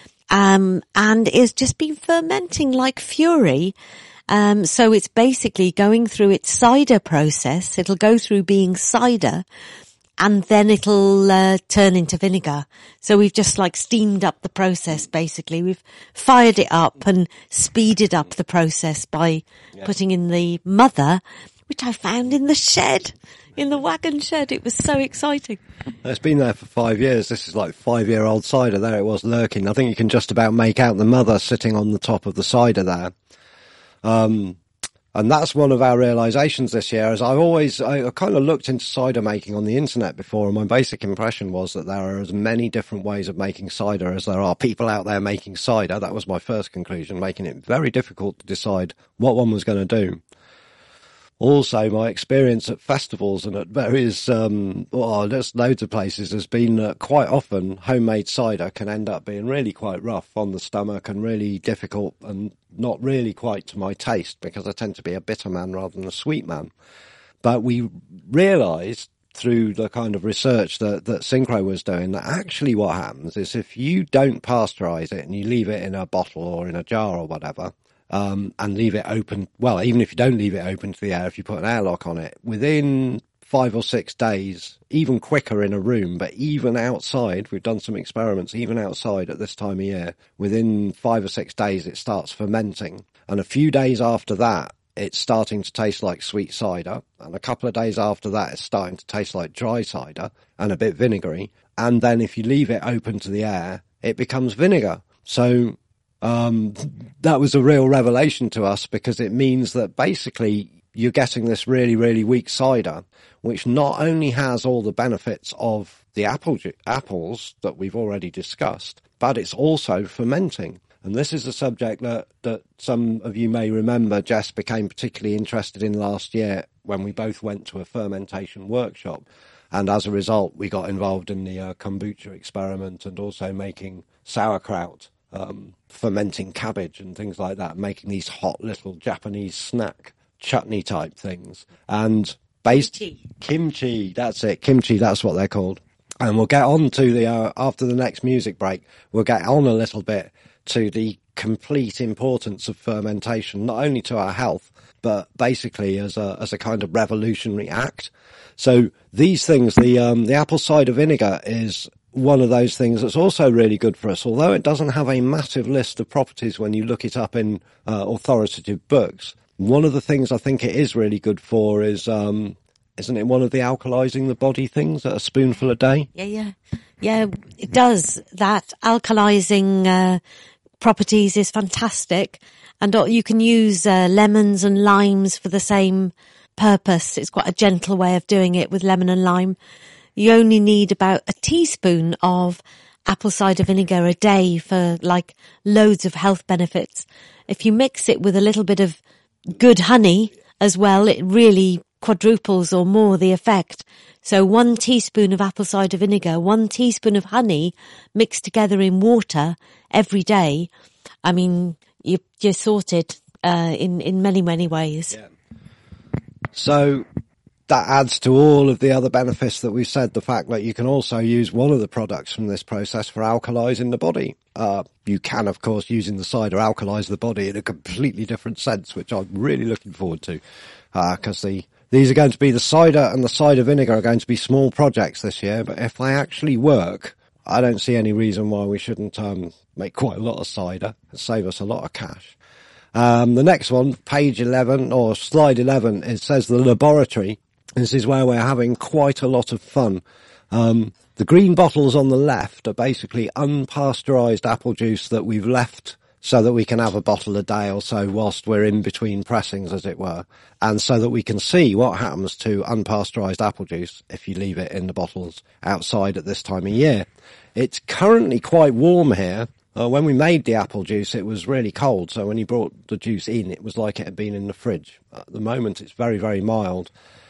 Um, and it's just been fermenting like fury. Um, so it's basically going through its cider process. It'll go through being cider and then it'll, uh, turn into vinegar. So we've just like steamed up the process basically. We've fired it up and speeded up the process by yeah. putting in the mother, which I found in the shed. In the wagon shed. It was so exciting. It's been there for five years. This is like five-year-old cider. There it was lurking. I think you can just about make out the mother sitting on the top of the cider there. Um, and that's one of our realizations this year. As I've always, I, I kind of looked into cider making on the internet before, and my basic impression was that there are as many different ways of making cider as there are people out there making cider. That was my first conclusion, making it very difficult to decide what one was going to do. Also, my experience at festivals and at various, um, well, just loads of places has been that quite often homemade cider can end up being really quite rough on the stomach and really difficult and not really quite to my taste because I tend to be a bitter man rather than a sweet man. But we realised through the kind of research that, that Synchro was doing that actually what happens is if you don't pasteurise it and you leave it in a bottle or in a jar or whatever, Um, and leave it open, well, even if you don't leave it open to the air, if you put an airlock on it, within five or six days, even quicker in a room, but even outside, we've done some experiments, even outside at this time of year, within five or six days, it starts fermenting. And a few days after that, it's starting to taste like sweet cider. And a couple of days after that, it's starting to taste like dry cider and a bit vinegary. And then if you leave it open to the air, it becomes vinegar. So Um, that was a real revelation to us because it means that basically you're getting this really, really weak cider, which not only has all the benefits of the apple ju- apples that we've already discussed, but it's also fermenting. And this is a subject that, that some of you may remember Jess became particularly interested in last year when we both went to a fermentation workshop. And as a result, we got involved in the uh, kombucha experiment and also making sauerkraut. Um, fermenting cabbage and things like that, making these hot little Japanese snack chutney type things. And based kimchi. kimchi, that's it, kimchi, that's what they're called. And we'll get on to the, uh, after the next music break, we'll get on a little bit to the complete importance of fermentation, not only to our health, but basically as a as a kind of revolutionary act. So these things, the um, the apple cider vinegar is one of those things that's also really good for us, although it doesn't have a massive list of properties when you look it up in uh, authoritative books. One of the things I think it is really good for is, um, isn't it one of the alkalizing the body things, a spoonful a day? Yeah, yeah. Yeah, it does. That alkalizing uh, properties is fantastic. And you can use uh, lemons and limes for the same purpose. It's quite a gentle way of doing it with lemon and lime. You only need about a teaspoon of apple cider vinegar a day for like loads of health benefits. If you mix it with a little bit of good honey as well, it really quadruples or more the effect. So one teaspoon of apple cider vinegar, one teaspoon of honey mixed together in water every day. I mean, you, you're sorted uh, in, in many, many ways. Yeah. So that adds to all of the other benefits that we've said, the fact that you can also use one of the products from this process for alkalizing the body. Uh, you can, of course, using the cider, alkalize the body in a completely different sense, which I'm really looking forward to, because uh, the these are going to be, the cider and the cider vinegar are going to be small projects this year, but if they actually work, I don't see any reason why we shouldn't um, make quite a lot of cider and save us a lot of cash. Um, the next one, page eleven, or slide eleven, it says the laboratory. This is where we're having quite a lot of fun. Um, the green bottles on the left are basically unpasteurized apple juice that we've left so that we can have a bottle a day or so whilst we're in between pressings, as it were, and so that we can see what happens to unpasteurized apple juice if you leave it in the bottles outside at this time of year. It's currently quite warm here. Uh, when we made the apple juice, it was really cold, so when you brought the juice in, it was like it had been in the fridge. At the moment, it's very, very mild.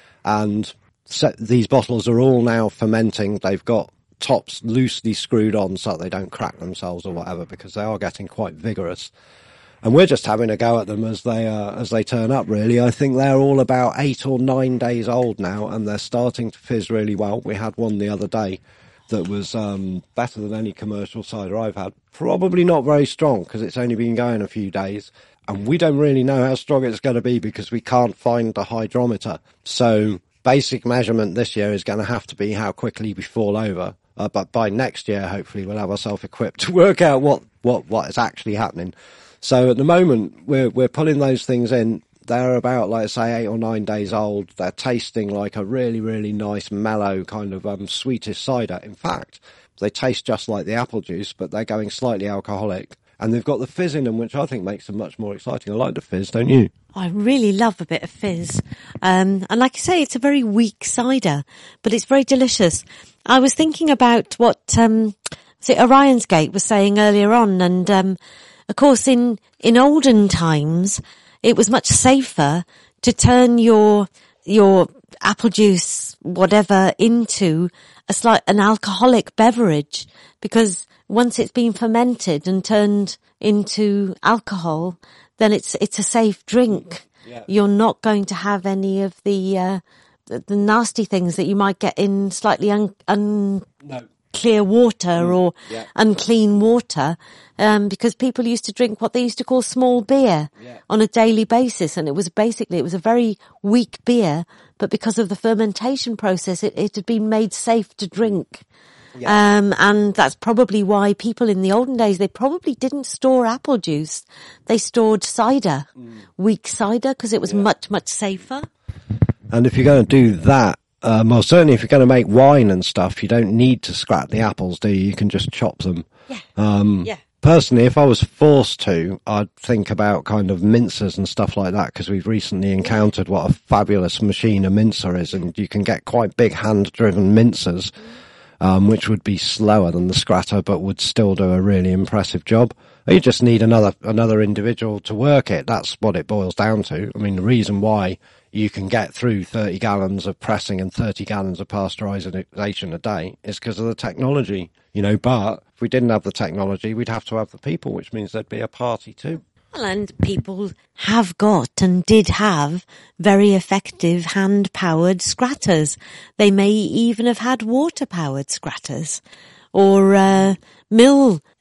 And so these bottles are all now fermenting. They've got tops loosely screwed on so they don't crack themselves or whatever, because they are getting quite vigorous. And we're just having a go at them as they uh, as they turn up, really. I think they're all about eight or nine days old now, and they're starting to fizz really well. We had one the other day that was um, better than any commercial cider I've had. Probably not very strong because it's only been going a few days. And we don't really know how strong it's going to be because we can't find the hydrometer. So basic measurement this year is going to have to be how quickly we fall over. Uh, but by next year, hopefully, we'll have ourselves equipped to work out what, what, what is actually happening. So at the moment, we're we're pulling those things in. They're about, like I say, eight or nine days old. They're tasting like a really, really nice, mellow kind of um, sweetish cider. In fact, they taste just like the apple juice, but they're going slightly alcoholic. And they've got the fizz in them, which I think makes them much more exciting. I like the fizz, don't you? I really love a bit of fizz. Um, and like I say, it's a very weak cider, but it's very delicious. I was thinking about what, um, see, Orion's Gate was saying earlier on. And, um, of course, in, in olden times, it was much safer to turn your, your apple juice, whatever, into a slight, an alcoholic beverage, because once it's been fermented and turned into alcohol, then it's it's a safe drink. Yeah. You're not going to have any of the, uh, the the nasty things that you might get in slightly un, un no. clear water mm. or yeah. unclean water, um, because people used to drink what they used to call small beer yeah. on a daily basis, and it was basically it was a very weak beer, but because of the fermentation process, it, it had been made safe to drink. Yeah. Um, and that's probably why people in the olden days, they probably didn't store apple juice. They stored cider, mm. weak cider, because it was yeah. much, much safer. And if you're going to do that, um, well, certainly if you're going to make wine and stuff, you don't need to scrap the apples, do you? You can just chop them. Yeah. Um, yeah. Personally, if I was forced to, I'd think about kind of mincers and stuff like that, because we've recently encountered what a fabulous machine a mincer is, and you can get quite big hand-driven mincers. Mm. Um, which would be slower than the scratter, but would still do a really impressive job. You just need another another individual to work it. That's what it boils down to. I mean, the reason why you can get through thirty gallons of pressing and thirty gallons of pasteurization a day is because of the technology, you know. But if we didn't have the technology, we'd have to have the people, which means there'd be a party too. Well, and people have got and did have very effective hand-powered scratters. They may even have had water-powered scratters or uh, mill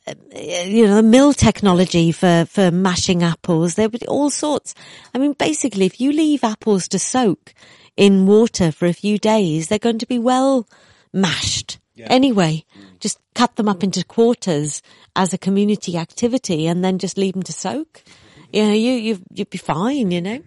you know, the mill technology for, for mashing apples. There were all sorts. I mean, basically, if you leave apples to soak in water for a few days, they're going to be well mashed. Yeah. Anyway, mm. just cut them up into quarters as a community activity and then just leave them to soak. You know, you, you, you'd be fine, you know.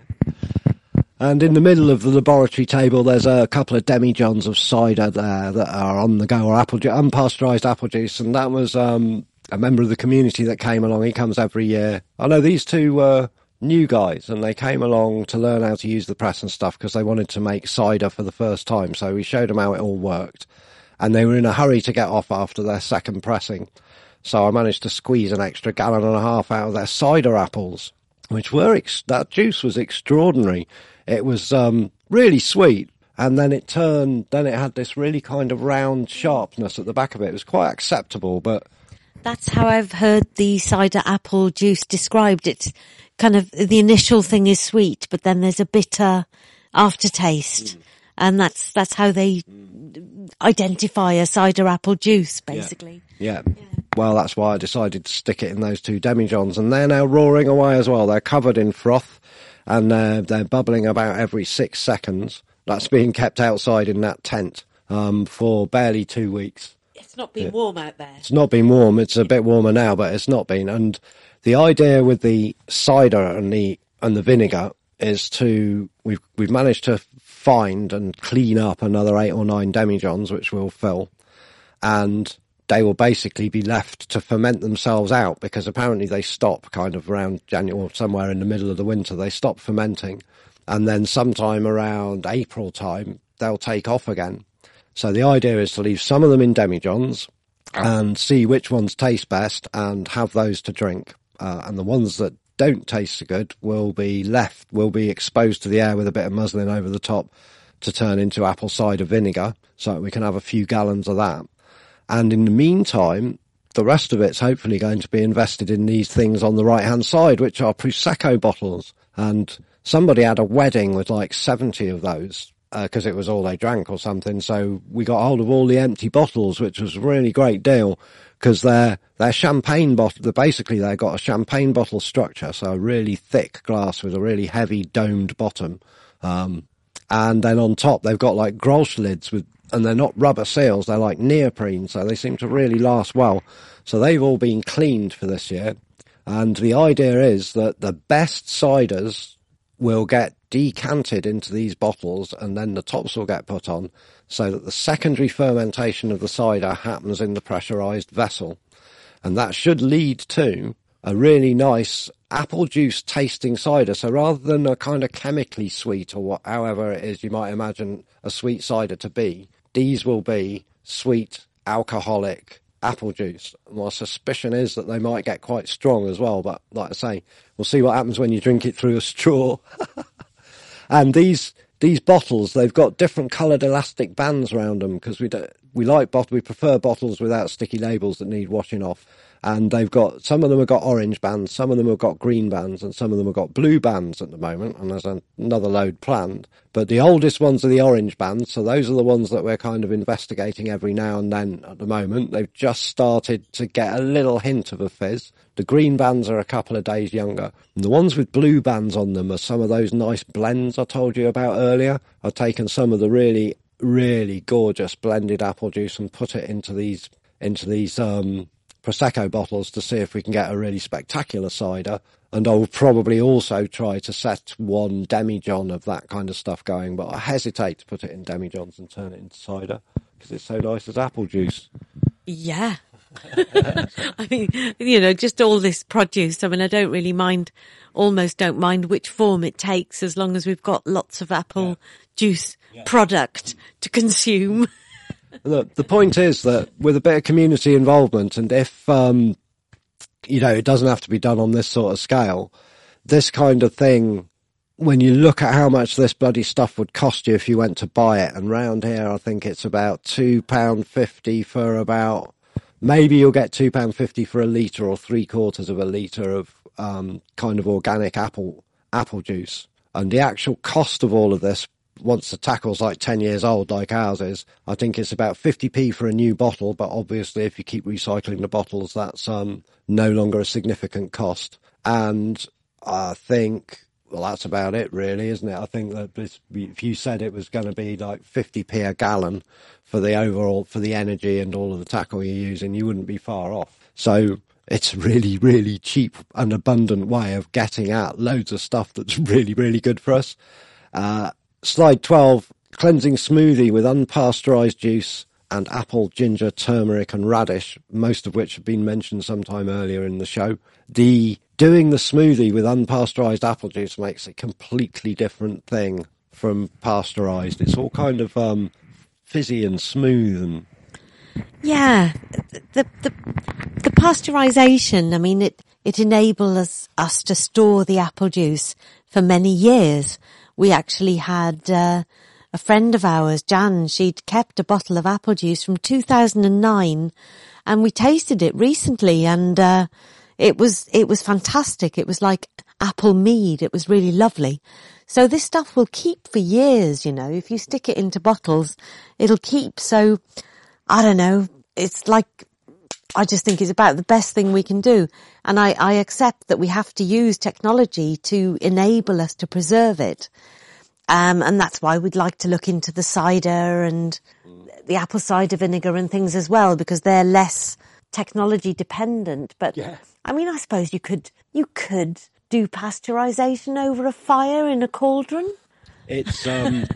And in the middle of the laboratory table, there's a couple of demijohns of cider there that are on the go, or apple ju- unpasteurised apple juice. And that was um, a member of the community that came along. He comes every year. I know these two were new guys, and they came along to learn how to use the press and stuff because they wanted to make cider for the first time. So we showed them how it all worked. And they were in a hurry to get off after their second pressing. So I managed to squeeze an extra gallon and a half out of their cider apples, which were, ex- that juice was extraordinary. It was um, really sweet, and then it turned, then it had this really kind of round sharpness at the back of it. It was quite acceptable, but... That's how I've heard the cider apple juice described. It's kind of, the initial thing is sweet, but then there's a bitter aftertaste. Mm. And that's, that's how they mm. identify a cider apple juice, basically. Yeah. yeah. yeah. Well, that's why I decided to stick it in those two demijohns, and they're now roaring away as well. They're covered in froth, and uh, they're bubbling about every six seconds. That's being kept outside in that tent um, for barely two weeks. It's not been yeah. warm out there. It's not been warm. It's a bit warmer now, but it's not been. And the idea with the cider and the and the vinegar is to we've we've managed to find and clean up another eight or nine demijohns, which we'll fill, and they will basically be left to ferment themselves out, because apparently they stop kind of around January or somewhere in the middle of the winter. They stop fermenting, and then sometime around April time, they'll take off again. So the idea is to leave some of them in demijohns and see which ones taste best and have those to drink. Uh, and the ones that don't taste so good will be left, will be exposed to the air with a bit of muslin over the top to turn into apple cider vinegar, so we can have a few gallons of that. And in the meantime, the rest of it's hopefully going to be invested in these things on the right-hand side, which are Prosecco bottles. And somebody had a wedding with like seventy of those, because uh, it was all they drank or something. So we got hold of all the empty bottles, which was a really great deal, because they're, they're champagne bottle. Basically, they've got a champagne bottle structure, so a really thick glass with a really heavy domed bottom. Um, and then on top, they've got like Grolsch lids with, and they're not rubber seals, they're like neoprene, so they seem to really last well. So they've all been cleaned for this year. And the idea is that the best ciders will get decanted into these bottles, and then the tops will get put on, so that the secondary fermentation of the cider happens in the pressurized vessel. And that should lead to a really nice apple juice tasting cider. So rather than a kind of chemically sweet, or what, however it is you might imagine a sweet cider to be, these will be sweet, alcoholic apple juice. My suspicion is that they might get quite strong as well, but like I say, we'll see what happens when you drink it through a straw. And these these bottles, they've got different coloured elastic bands around them, because we do, we like bottle we prefer bottles without sticky labels that need washing off. And they've got, some of them have got orange bands, some of them have got green bands, and some of them have got blue bands at the moment, and there's another load planned. But the oldest ones are the orange bands, so those are the ones that we're kind of investigating every now and then at the moment. They've just started to get a little hint of a fizz. The green bands are a couple of days younger. And the ones with blue bands on them are some of those nice blends I told you about earlier. I've taken some of the really, really gorgeous blended apple juice and put it into these, into these, um, Prosecco bottles to see if we can get a really spectacular cider. And I'll probably also try to set one demijohn of that kind of stuff going, but I hesitate to put it in demijohns and turn it into cider because it's so nice as apple juice. Yeah. I mean, you know, just all this produce. I mean, I don't really mind, almost don't mind which form it takes, as long as we've got lots of apple yeah. juice yeah. product to consume. Look, the point is that with a bit of community involvement, and if, um, you know, it doesn't have to be done on this sort of scale, this kind of thing, when you look at how much this bloody stuff would cost you if you went to buy it, and round here I think it's about two pounds fifty for about, maybe you'll get two pounds fifty for a litre or three quarters of a litre of um, kind of organic apple apple juice. And the actual cost of all of this once the tackle's like ten years old, like ours is, I think it's about fifty p for a new bottle. But obviously, if you keep recycling the bottles, that's um, no longer a significant cost. And I think, well, that's about it, really, isn't it? I think that this, if you said it was going to be like fifty p a gallon for the overall, for the energy and all of the tackle you're using, you wouldn't be far off. So it's a really, really cheap and abundant way of getting out loads of stuff that's really, really good for us. Uh, slide twelve, cleansing smoothie with unpasteurized juice and apple, ginger, turmeric and radish, most of which have been mentioned sometime earlier in the show. The doing the smoothie with unpasteurized apple juice makes a completely different thing from pasteurized. It's all kind of um, fizzy and smooth and... Yeah, the the the pasteurization, I mean, it, it enables us, us to store the apple juice for many years. We actually had uh, a friend of ours, Jan, she'd kept a bottle of apple juice from two thousand nine, and we tasted it recently, and uh, it was it was fantastic. It was like apple mead. It was really lovely. So this stuff will keep for years, you know. If you stick it into bottles, it'll keep. So I don't know. It's like, I just think it's about the best thing we can do. And I, I accept that we have to use technology to enable us to preserve it. Um, and that's why we'd like to look into the cider and the apple cider vinegar and things as well, because they're less technology dependent. But Yeah. I mean, I suppose you could, you could do pasteurization over a fire in a cauldron. It's, um,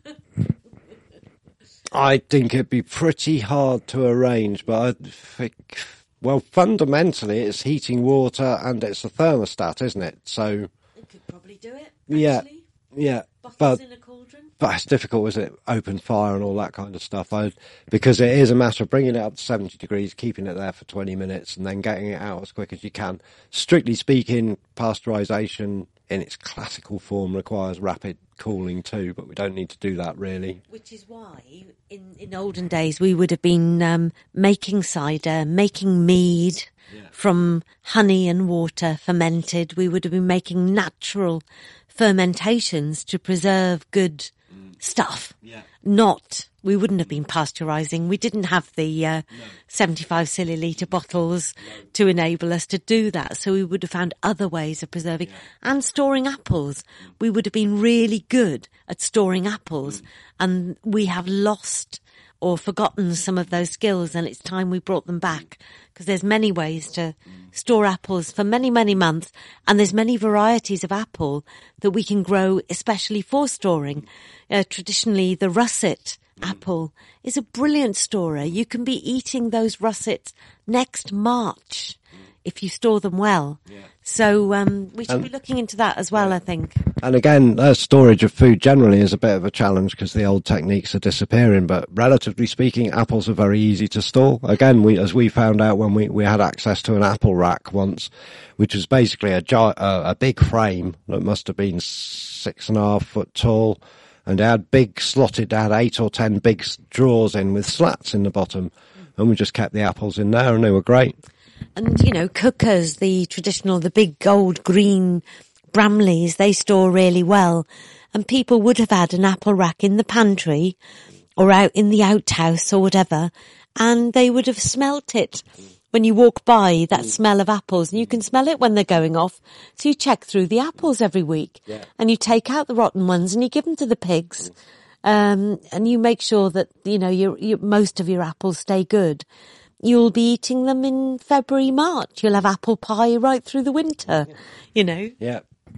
I think it'd be pretty hard to arrange, but I think, well, fundamentally it's heating water and it's a thermostat, isn't it? So, You could probably do it. yeah, yeah, but, in a cauldron. but it's difficult, isn't it? Open fire and all that kind of stuff. I, because it is a matter of bringing it up to seventy degrees, keeping it there for twenty minutes and then getting it out as quick as you can. Strictly speaking, pasteurization in its classical form requires rapid cooling too, but we don't need to do that really. Which is why in, in olden days we would have been um, making cider, making mead Yeah. from honey and water fermented. We would have been making natural fermentations to preserve good stuff. Yeah. Not, we wouldn't have been pasteurizing. We didn't have the uh, seventy-five milliliter bottles to enable us to do that. So we would have found other ways of preserving and storing apples. We would have been really good at storing apples, and we have lost or forgotten some of those skills, and it's time we brought them back, because there's many ways to store apples for many, many months, and there's many varieties of apple that we can grow especially for storing. Uh, traditionally, the russet apple is a brilliant storer. You can be eating those russets next March if you store them well. Yeah. So um, we should And- be looking into that as well, I think. And again, uh, storage of food generally is a bit of a challenge because the old techniques are disappearing, but relatively speaking, apples are very easy to store. Again, we, as we found out when we, we had access to an apple rack once, which was basically a, gi- uh, a big frame that must have been six and a half foot tall, and it had big slotted, it had eight or ten big s- drawers in with slats in the bottom, and we just kept the apples in there and they were great. And, you know, cookers, the traditional, the big gold green Bramleys, they store really well. And people would have had an apple rack in the pantry or out in the outhouse or whatever, and they would have smelt it when you walk by, that smell of apples. And you can smell it when they're going off. So you check through the apples every week. Yeah. And you take out the rotten ones and you give them to the pigs. Um, and you make sure that, you know, your, your, most of your apples stay good. You'll be eating them in February, March. You'll have apple pie right through the winter, you know. Yeah.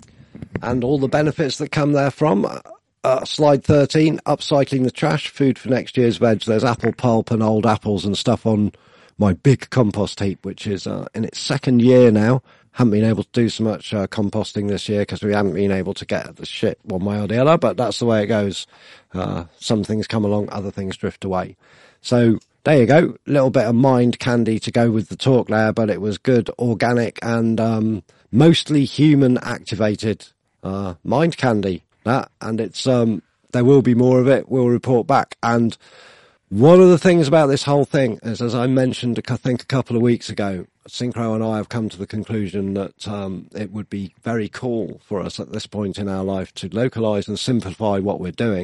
And all the benefits that come therefrom. Uh, slide thirteen, upcycling the trash, food for next year's veg. There's apple pulp and old apples and stuff on my big compost heap, which is uh, in its second year now. Haven't been able to do so much uh, composting this year because we haven't been able to get the shit one way or the other, but that's the way it goes. Uh, some things come along, other things drift away. So there you go, a little bit of mind candy to go with the talk there, but it was good, organic, and um, mostly human activated uh, mind candy. That, and it's um, there will be more of it. We'll report back. And one of the things about this whole thing is, as I mentioned, I think a couple of weeks ago, Synchro and I have come to the conclusion that um, it would be very cool for us at this point in our life to localise and simplify what we're doing.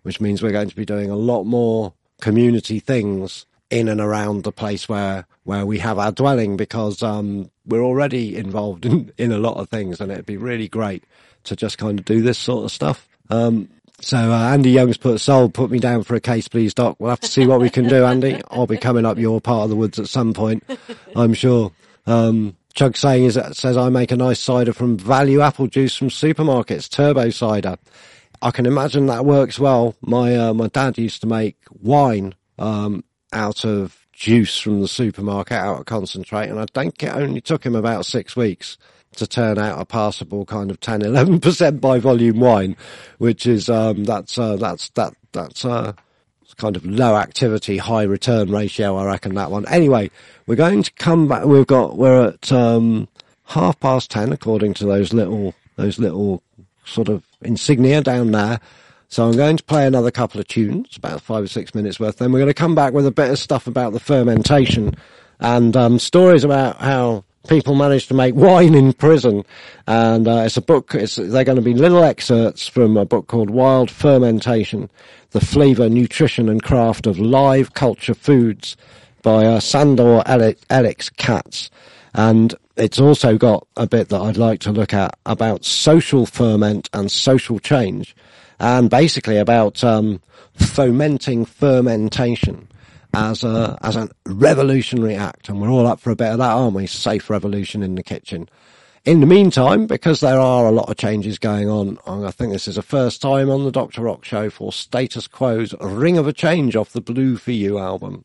which means we're going to be doing a lot more community things in and around the place where, where we have our dwelling, because um, we're already involved in, in a lot of things, and it'd be really great to just kind of do this sort of stuff. Um, so uh, Andy Young's put, Sol, put me down for a case, please, Doc. We'll have to see what we can do, Andy. I'll be coming up your part of the woods at some point, I'm sure. Um, Chug saying is that says I make a nice cider from value apple juice from supermarkets, turbo cider. I can imagine that works well. My uh, my dad used to make wine um, out of juice from the supermarket, out of concentrate, and I think it only took him about six weeks to turn out a passable kind of ten, eleven percent by volume wine, which is um, that's uh, that's that that's uh, kind of low activity, high return ratio, I reckon, that one. Anyway, we're going to come back. We've got we're at um, half past ten, according to those little those little sort of insignia down there. So I'm going to play another couple of tunes, about five or six minutes worth. Then we're going to come back with a bit of stuff about the fermentation and um, stories about how people managed to make wine in prison. And uh, it's a book. It's, they're going to be little excerpts from a book called Wild Fermentation: The Flavour, Nutrition and Craft of Live Culture Foods by uh, Sandor Alex Katz. And it's also got a bit that I'd like to look at about social ferment and social change, and basically about um, fomenting fermentation as a as a revolutionary act. And we're all up for a bit of that, aren't we? Safe revolution in the kitchen. In the meantime, because there are a lot of changes going on, I think this is the first time on the Doctor Rock Show for Status Quo's Ring of a Change off the Blue For You album.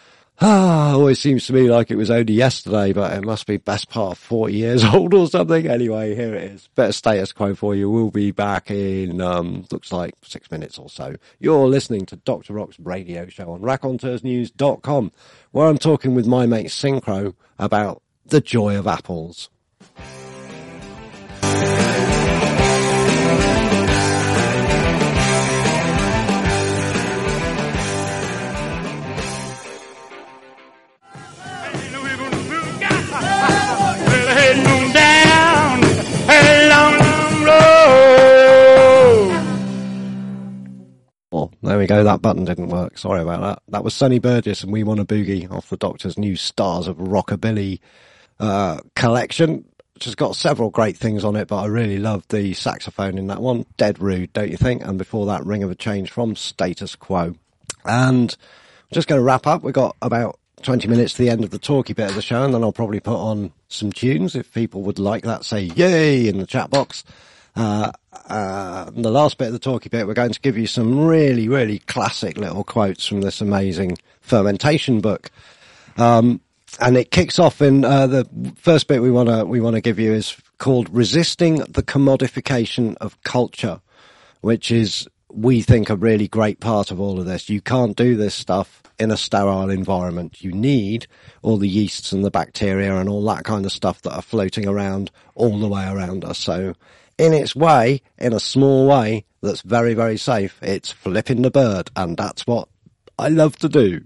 Ah, always seems to me like it was only yesterday, but it must be best part of forty years old or something. Anyway, here it is. Better Status Quo for you. We'll be back in, um, looks like six minutes or so. You're listening to Doctor Rock's radio show on raconteurs news dot com, where I'm talking with my mate Synchro about the joy of apples. Oh, there we go. That button didn't work. Sorry about that. That was Sonny Burgess and We Want a Boogie off the Doctor's new Stars of Rockabilly uh, collection, which has got several great things on it, but I really love the saxophone in that one. Dead rude, don't you think? And before that, Ring of a Change from Status Quo. And I'm just going to wrap up. We've got about twenty minutes to the end of the talky bit of the show, and then I'll probably put on some tunes if people would like that. Say yay in the chat box. Uh, uh, the last bit of the talky bit, we're going to give you some really, really classic little quotes from this amazing fermentation book. Um, and it kicks off in, uh, the first bit we want to, we want to give you is called Resisting the Commodification of Culture, which is, we think, a really great part of all of this. You can't do this stuff in a sterile environment. You need all the yeasts and the bacteria and all that kind of stuff that are floating around all the way around us. So, in its way, in a small way, that's very, very safe, it's flipping the bird, and that's what I love to do.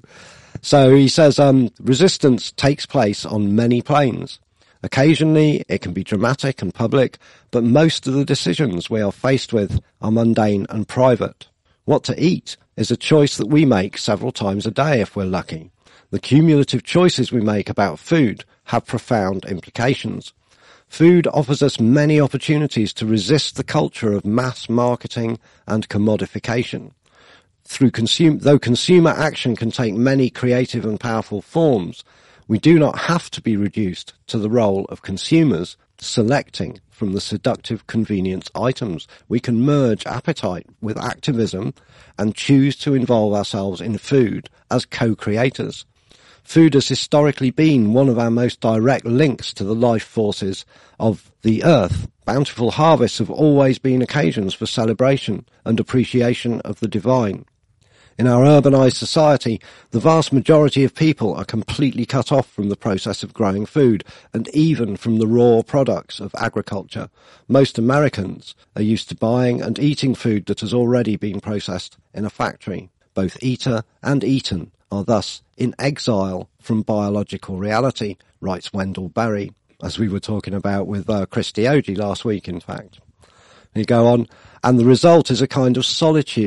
So he says, um, resistance takes place on many planes. Occasionally, it can be dramatic and public, but most of the decisions we are faced with are mundane and private. What to eat is a choice that we make several times a day if we're lucky. The cumulative choices we make about food have profound implications. Food offers us many opportunities to resist the culture of mass marketing and commodification. Through consume, though consumer action can take many creative and powerful forms, we do not have to be reduced to the role of consumers selecting from the seductive convenience items. We can merge appetite with activism and choose to involve ourselves in food as co-creators. Food has historically been one of our most direct links to the life forces of the earth. Bountiful harvests have always been occasions for celebration and appreciation of the divine. In our urbanized society, the vast majority of people are completely cut off from the process of growing food and even from the raw products of agriculture. Most Americans are used to buying and eating food that has already been processed in a factory. Both eater and eaten are thus in exile from biological reality, writes Wendell Berry, as we were talking about with uh, Christy Oji last week, in fact. You go on, and the result is a kind of solitude,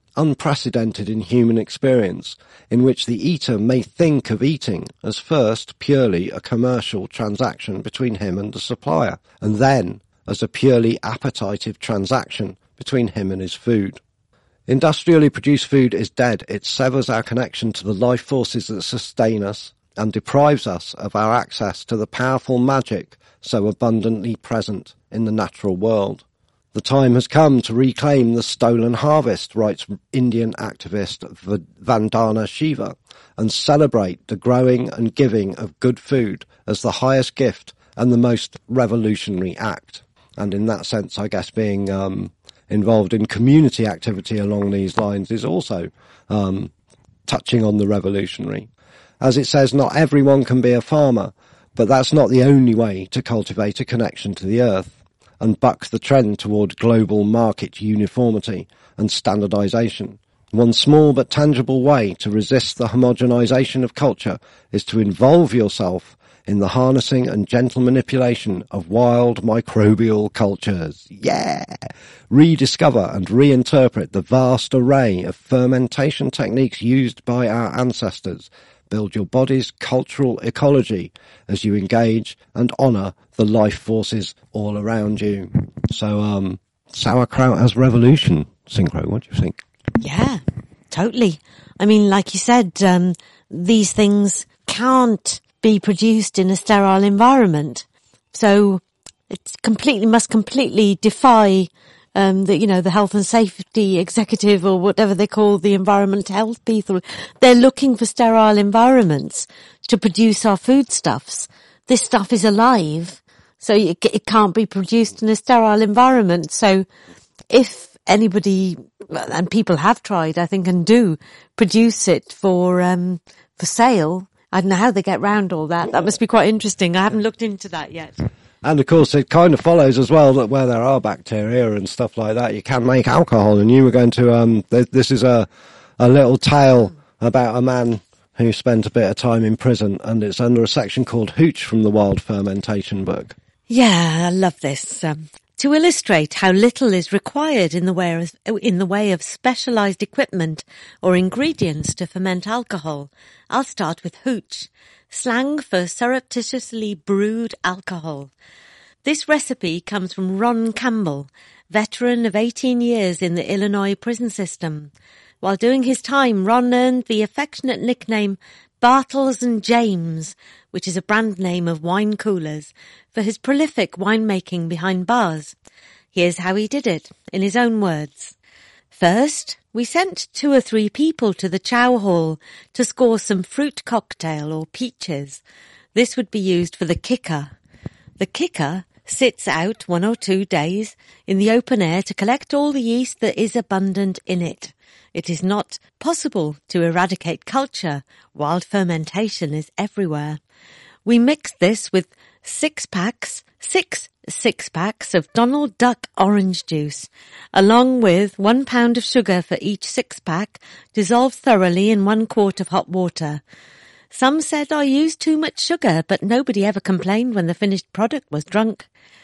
unprecedented in human experience, in which the eater may think of eating as first purely a commercial transaction between him and the supplier, and then as a purely appetitive transaction between him and his food. Industrially produced food is dead. It severs our connection to the life forces that sustain us and deprives us of our access to the powerful magic so abundantly present in the natural world. The time has come to reclaim the stolen harvest, writes Indian activist Vandana Shiva, and celebrate the growing and giving of good food as the highest gift and the most revolutionary act. And in that sense, I guess being um, involved in community activity along these lines is also um, touching on the revolutionary. As it says, not everyone can be a farmer, but that's not the only way to cultivate a connection to the earth and buck the trend toward global market uniformity and standardization. One small but tangible way to resist the homogenization of culture is to involve yourself in the harnessing and gentle manipulation of wild microbial cultures. Yeah! Rediscover and reinterpret the vast array of fermentation techniques used by our ancestors. Build your body's cultural ecology as you engage and honour the life forces all around you. So, um, sauerkraut as revolution. Synchro, what do you think? Yeah, totally. I mean, like you said, um, these things can't be produced in a sterile environment. So it completely must completely defy um the you know the health and safety executive or whatever they call the environment health people. They're looking for sterile environments to produce our foodstuffs. This stuff is alive, so it, it can't be produced in a sterile environment. So if anybody, and people have tried, I think, and do produce it for um for sale, I don't know how they get round all that. That must be quite interesting. I haven't looked into that yet. And of course, it kind of follows as well that where there are bacteria and stuff like that, you can make alcohol. And you were going to, um, th- this is a, a little tale about a man who spent a bit of time in prison, and it's under a section called Hooch from the Wild Fermentation book. Yeah, I love this. Um, to illustrate how little is required in the way of, in the way of specialized equipment or ingredients to ferment alcohol, I'll start with hooch, slang for surreptitiously brewed alcohol. This recipe comes from Ron Campbell, veteran of eighteen years in the Illinois prison system. While doing his time, Ron earned the affectionate nickname Bartles and James, which is a brand name of wine coolers, for his prolific winemaking behind bars. Here's how he did it, in his own words. First, we sent two or three people to the chow hall to score some fruit cocktail or peaches. This would be used for the kicker. The kicker sits out one or two days in the open air to collect all the yeast that is abundant in it. It is not possible to eradicate culture. Wild fermentation is everywhere. We mixed this with six packs, six six packs of Donald Duck orange juice, along with one pound of sugar for each six pack, dissolved thoroughly in one quart of hot water. Some said I used too much sugar, but nobody ever complained when the finished product was drunk.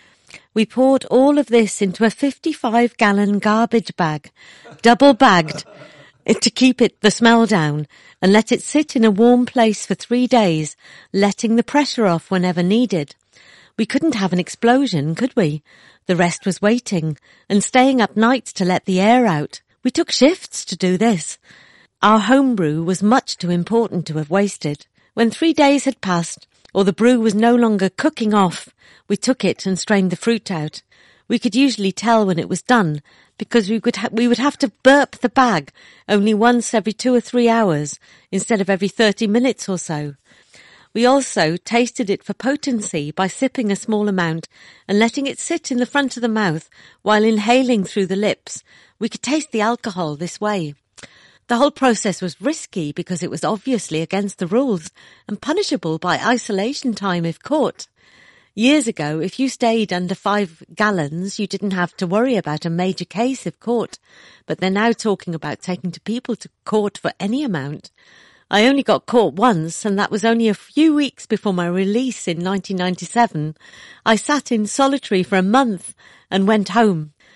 We poured all of this into a fifty-five gallon garbage bag, double bagged, to keep it the smell down, and let it sit in a warm place for three days, letting the pressure off whenever needed. We couldn't have an explosion, could we? The rest was waiting and staying up nights to let the air out. We took shifts to do this. Our homebrew was much too important to have wasted. When three days had passed, or the brew was no longer cooking off, we took it and strained the fruit out. We could usually tell when it was done, because we would, ha- we would have to burp the bag only once every two or three hours, instead of every thirty minutes or so. We also tasted it for potency by sipping a small amount and letting it sit in the front of the mouth while inhaling through the lips. We could taste the alcohol this way. The whole process was risky because it was obviously against the rules and punishable by isolation time if caught. Years ago, if you stayed under five gallons, you didn't have to worry about a major case if caught. But they're now talking about taking to people to court for any amount. I only got caught once, and that was only a few weeks before my release in nineteen ninety-seven. I sat in solitary for a month and went home.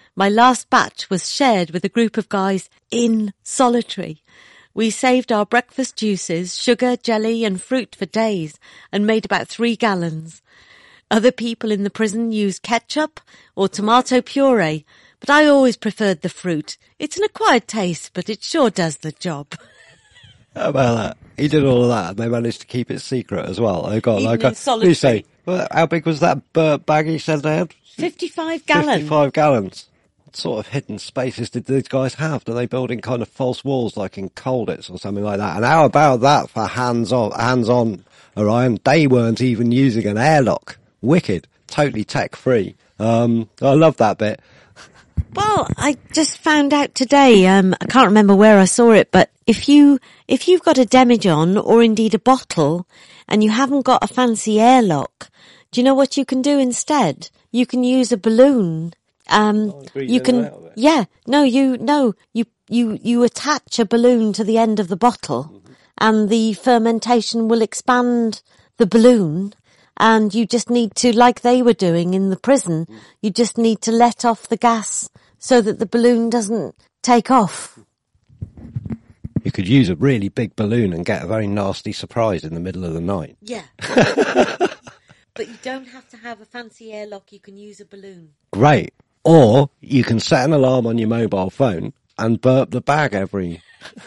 My last batch was shared with a group of guys in solitary. We saved our breakfast juices, sugar, jelly and fruit for days and made about three gallons. Other people in the prison used ketchup or tomato puree, but I always preferred the fruit. It's an acquired taste, but it sure does the job. How about that? He did all of that and they managed to keep it secret as well. They got Even like in a, solitary. you say, well, how big was that Burt bag he said they had? fifty-five gallons. fifty-five gallons. What sort of hidden spaces did these guys have? Do they build in kind of false walls like in Colditz or something like that? And how about that for hands-on, hands-on, Orion? They weren't even using an airlock. Wicked. Totally tech-free. Um, I love that bit. Well, I just found out today, um, I can't remember where I saw it, but if you, if you've got a demijohn or indeed a bottle and you haven't got a fancy airlock, do you know what you can do instead? You can use a balloon. Um, Oh, you can, yeah, no, you, no, you, you, you attach a balloon to the end of the bottle mm-hmm. and the fermentation will expand the balloon. And you just need to, like they were doing in the prison, mm. you just need to let off the gas so that the balloon doesn't take off. You could use a really big balloon and get a very nasty surprise in the middle of the night. Yeah. But you don't have to have a fancy airlock, you can use a balloon. Great. Or you can set an alarm on your mobile phone and burp the bag every...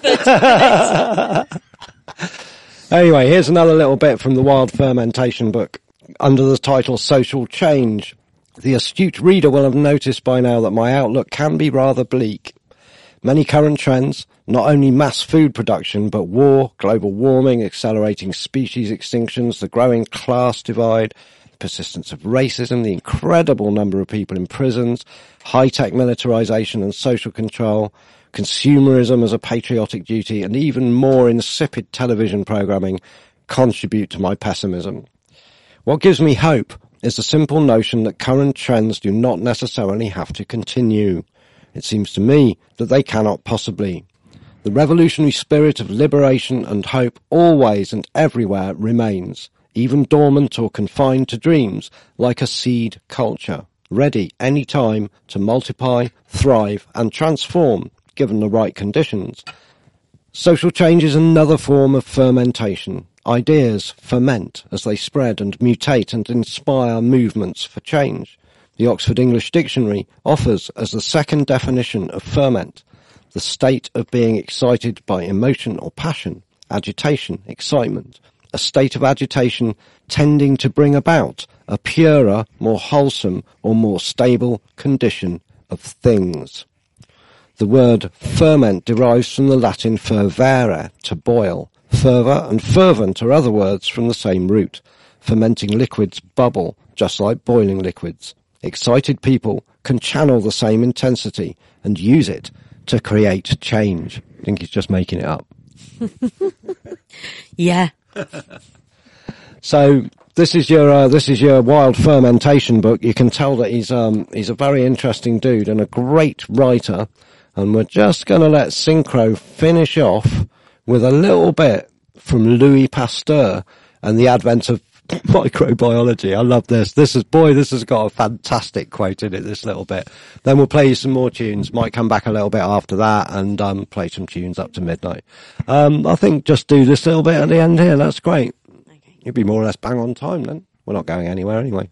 Anyway, here's another little bit from the Wild Fermentation book. Under the title Social Change, the astute reader will have noticed by now that my outlook can be rather bleak. Many current trends, not only mass food production, but war, global warming, accelerating species extinctions, the growing class divide, persistence of racism, the incredible number of people in prisons, high-tech militarization and social control, consumerism as a patriotic duty, and even more insipid television programming contribute to my pessimism. What gives me hope is the simple notion that current trends do not necessarily have to continue. It seems to me that they cannot possibly. The revolutionary spirit of liberation and hope always and everywhere remains, even dormant or confined to dreams, like a seed culture, ready any time to multiply, thrive and transform, given the right conditions. Social change is another form of fermentation. Ideas ferment as they spread and mutate and inspire movements for change. The Oxford English Dictionary offers as the second definition of ferment, the state of being excited by emotion or passion, agitation, excitement, a state of agitation tending to bring about a purer, more wholesome or more stable condition of things. The word ferment derives from the Latin fervere, to boil. Fervour and fervent are other words from the same root. Fermenting liquids bubble, just like boiling liquids. Excited people can channel the same intensity and use it to create change. I think he's just making it up. Yeah. So this is your uh, this is your Wild Fermentation book. You can tell that he's um he's a very interesting dude and a great writer. And we're just going to let Synchro finish off with a little bit from Louis Pasteur and the advent of microbiology. I love this. This is, boy, this has got a fantastic quote in it, this little bit. Then we'll play you some more tunes. Might come back a little bit after that and um play some tunes up to midnight. Um I think just do this little bit at the end here. That's great. Okay. You'll be more or less bang on time then. We're not going anywhere anyway.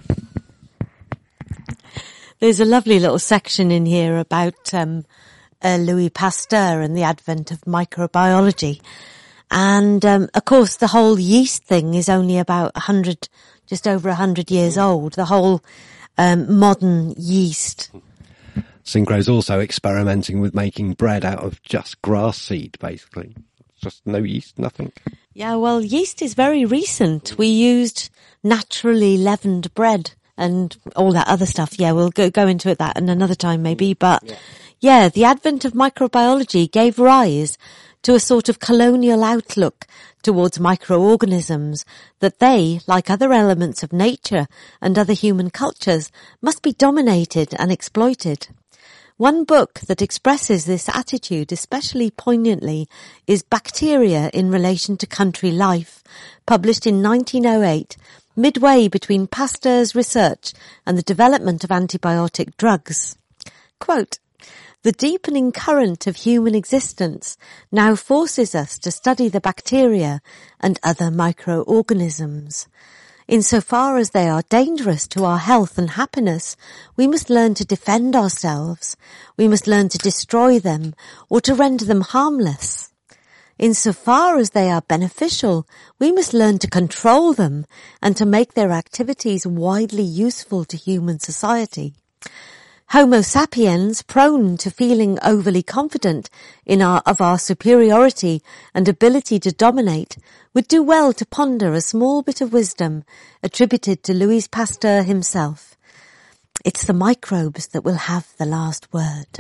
There's a lovely little section in here about um, uh, Louis Pasteur and the advent of microbiology. And, um, of course, the whole yeast thing is only about a hundred, just over a hundred years old, the whole um, modern yeast. Synchro's also experimenting with making bread out of just grass seed, basically. Just no yeast, nothing. Yeah, well, yeast is very recent. We used naturally leavened bread and all that other stuff. Yeah, we'll go, go into it that in another time maybe. But yeah. yeah, the advent of microbiology gave rise to a sort of colonial outlook towards microorganisms that they, like other elements of nature and other human cultures, must be dominated and exploited. One book that expresses this attitude especially poignantly is Bacteria in Relation to Country Life, published in nineteen oh eight, midway between Pasteur's research and the development of antibiotic drugs. Quote, "The deepening current of human existence now forces us to study the bacteria and other microorganisms. Insofar as they are dangerous to our health and happiness, we must learn to defend ourselves. We must learn to destroy them or to render them harmless. Insofar as they are beneficial, we must learn to control them and to make their activities widely useful to human society. Homo sapiens, prone to feeling overly confident in our, of our superiority and ability to dominate, would do well to ponder a small bit of wisdom attributed to Louis Pasteur himself. It's the microbes that will have the last word."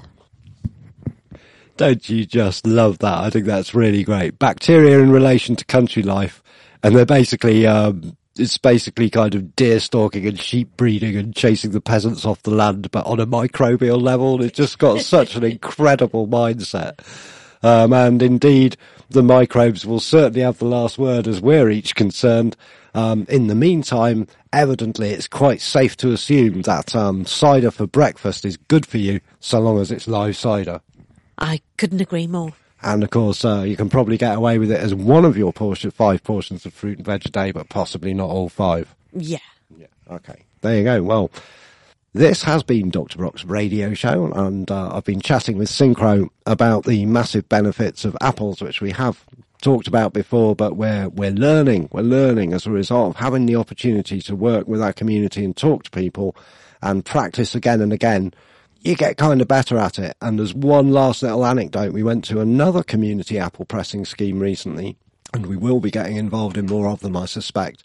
Don't you just love that? I think that's really great. Bacteria in relation to country life, and they're basically, um, it's basically kind of deer stalking and sheep breeding and chasing the peasants off the land, but on a microbial level. It's just got such an incredible mindset. Um, and indeed, the microbes will certainly have the last word as we're each concerned. Um, in the meantime, evidently, it's quite safe to assume that um, cider for breakfast is good for you, so long as it's live cider. I couldn't agree more. And of course, uh, you can probably get away with it as one of your portion, five portions of fruit and veg a day, but possibly not all five. Yeah. Yeah. Okay. There you go. Well, this has been Doctor Brock's radio show, and uh, I've been chatting with Synchro about the massive benefits of apples, which we have talked about before, but we're we're learning. We're learning as a result of having the opportunity to work with our community and talk to people and practice again and again. You get kind of better at it. And there's one last little anecdote. We went to another community apple pressing scheme recently, and we will be getting involved in more of them, I suspect,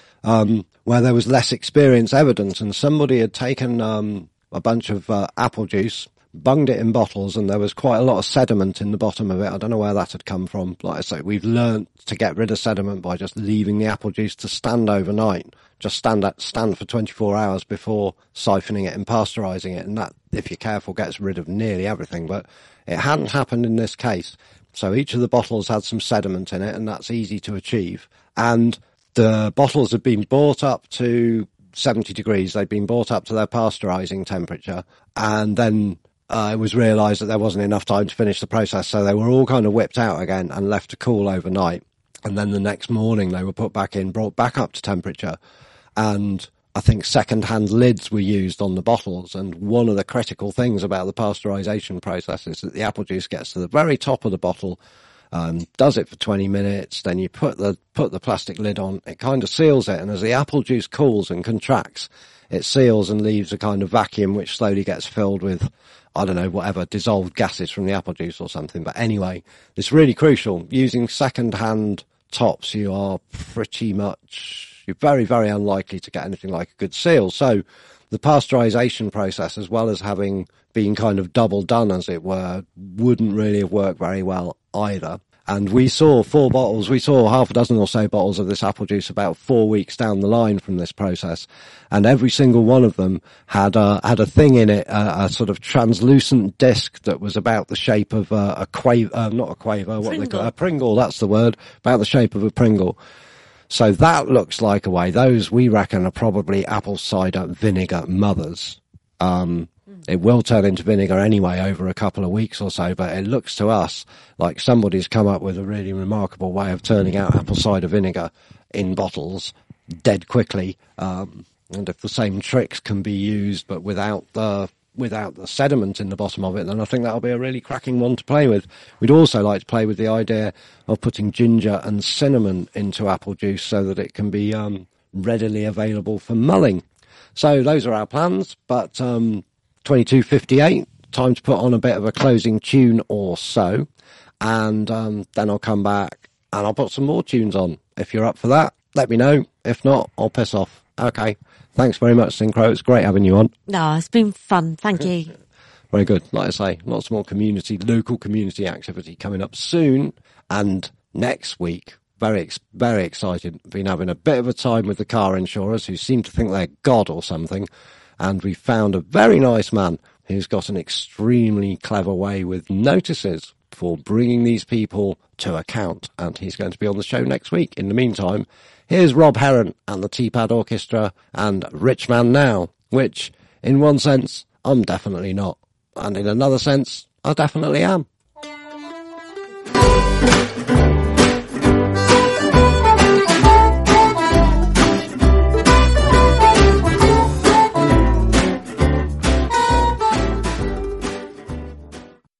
um, where there was less experience evident, and somebody had taken um, a bunch of uh, apple juice, bunged it in bottles, and there was quite a lot of sediment in the bottom of it. I don't know where that had come from. Like I say, we've learned to get rid of sediment by just leaving the apple juice to stand overnight. Just stand at, stand for twenty-four hours before siphoning it and pasteurising it, and that, if you're careful, gets rid of nearly everything. But it hadn't happened in this case. So each of the bottles had some sediment in it, and that's easy to achieve. And the bottles had been brought up to seventy degrees. They'd been brought up to their pasteurising temperature, and then uh, it was realised that there wasn't enough time to finish the process, so they were all kind of whipped out again and left to cool overnight. And then the next morning they were put back in, brought back up to temperature. And I think second-hand lids were used on the bottles. And one of the critical things about the pasteurisation process is that the apple juice gets to the very top of the bottle, um, does it for twenty minutes, then you put the put the plastic lid on, it kind of seals it. And as the apple juice cools and contracts, it seals and leaves a kind of vacuum which slowly gets filled with, I don't know, whatever, dissolved gases from the apple juice or something. But anyway, it's really crucial. Using second-hand tops, you are pretty much... You're very, very unlikely to get anything like a good seal. So the pasteurisation process, as well as having been kind of double done, as it were, wouldn't really have worked very well either. And we saw four bottles, we saw half a dozen or so bottles of this apple juice about four weeks down the line from this process. And every single one of them had a, had a thing in it, a, a sort of translucent disc that was about the shape of a, a quaver, uh, not a quaver, what they call a Pringle, that's the word, about the shape of a Pringle. So that looks like a way. Those, we reckon, are probably apple cider vinegar mothers. Um, it will turn into vinegar anyway over a couple of weeks or so, but it looks to us like somebody's come up with a really remarkable way of turning out apple cider vinegar in bottles dead quickly. Um, and if the same tricks can be used, but without the without the sediment in the bottom of it, then I think that'll be a really cracking one to play with. We'd also like to play with the idea of putting ginger and cinnamon into apple juice so that it can be um, readily available for mulling. So those are our plans, but um, twenty-two fifty-eight, time to put on a bit of a closing tune or so, and um, then I'll come back and I'll put some more tunes on. If you're up for that, let me know. If not, I'll piss off. Okay. Thanks very much, Synchro. It's great having you on. No, it's been fun. Thank you. Very good. Like I say, lots more community, local community activity coming up soon. And next week, very, ex- very excited. Been having a bit of a time with the car insurers who seem to think they're God or something. And we found a very nice man who's got an extremely clever way with notices for bringing these people to account. And he's going to be on the show next week. In the meantime, here's Rob Heron and the Teapad Orchestra and Rich Man Now, which, in one sense, I'm definitely not. and in another sense, I definitely am.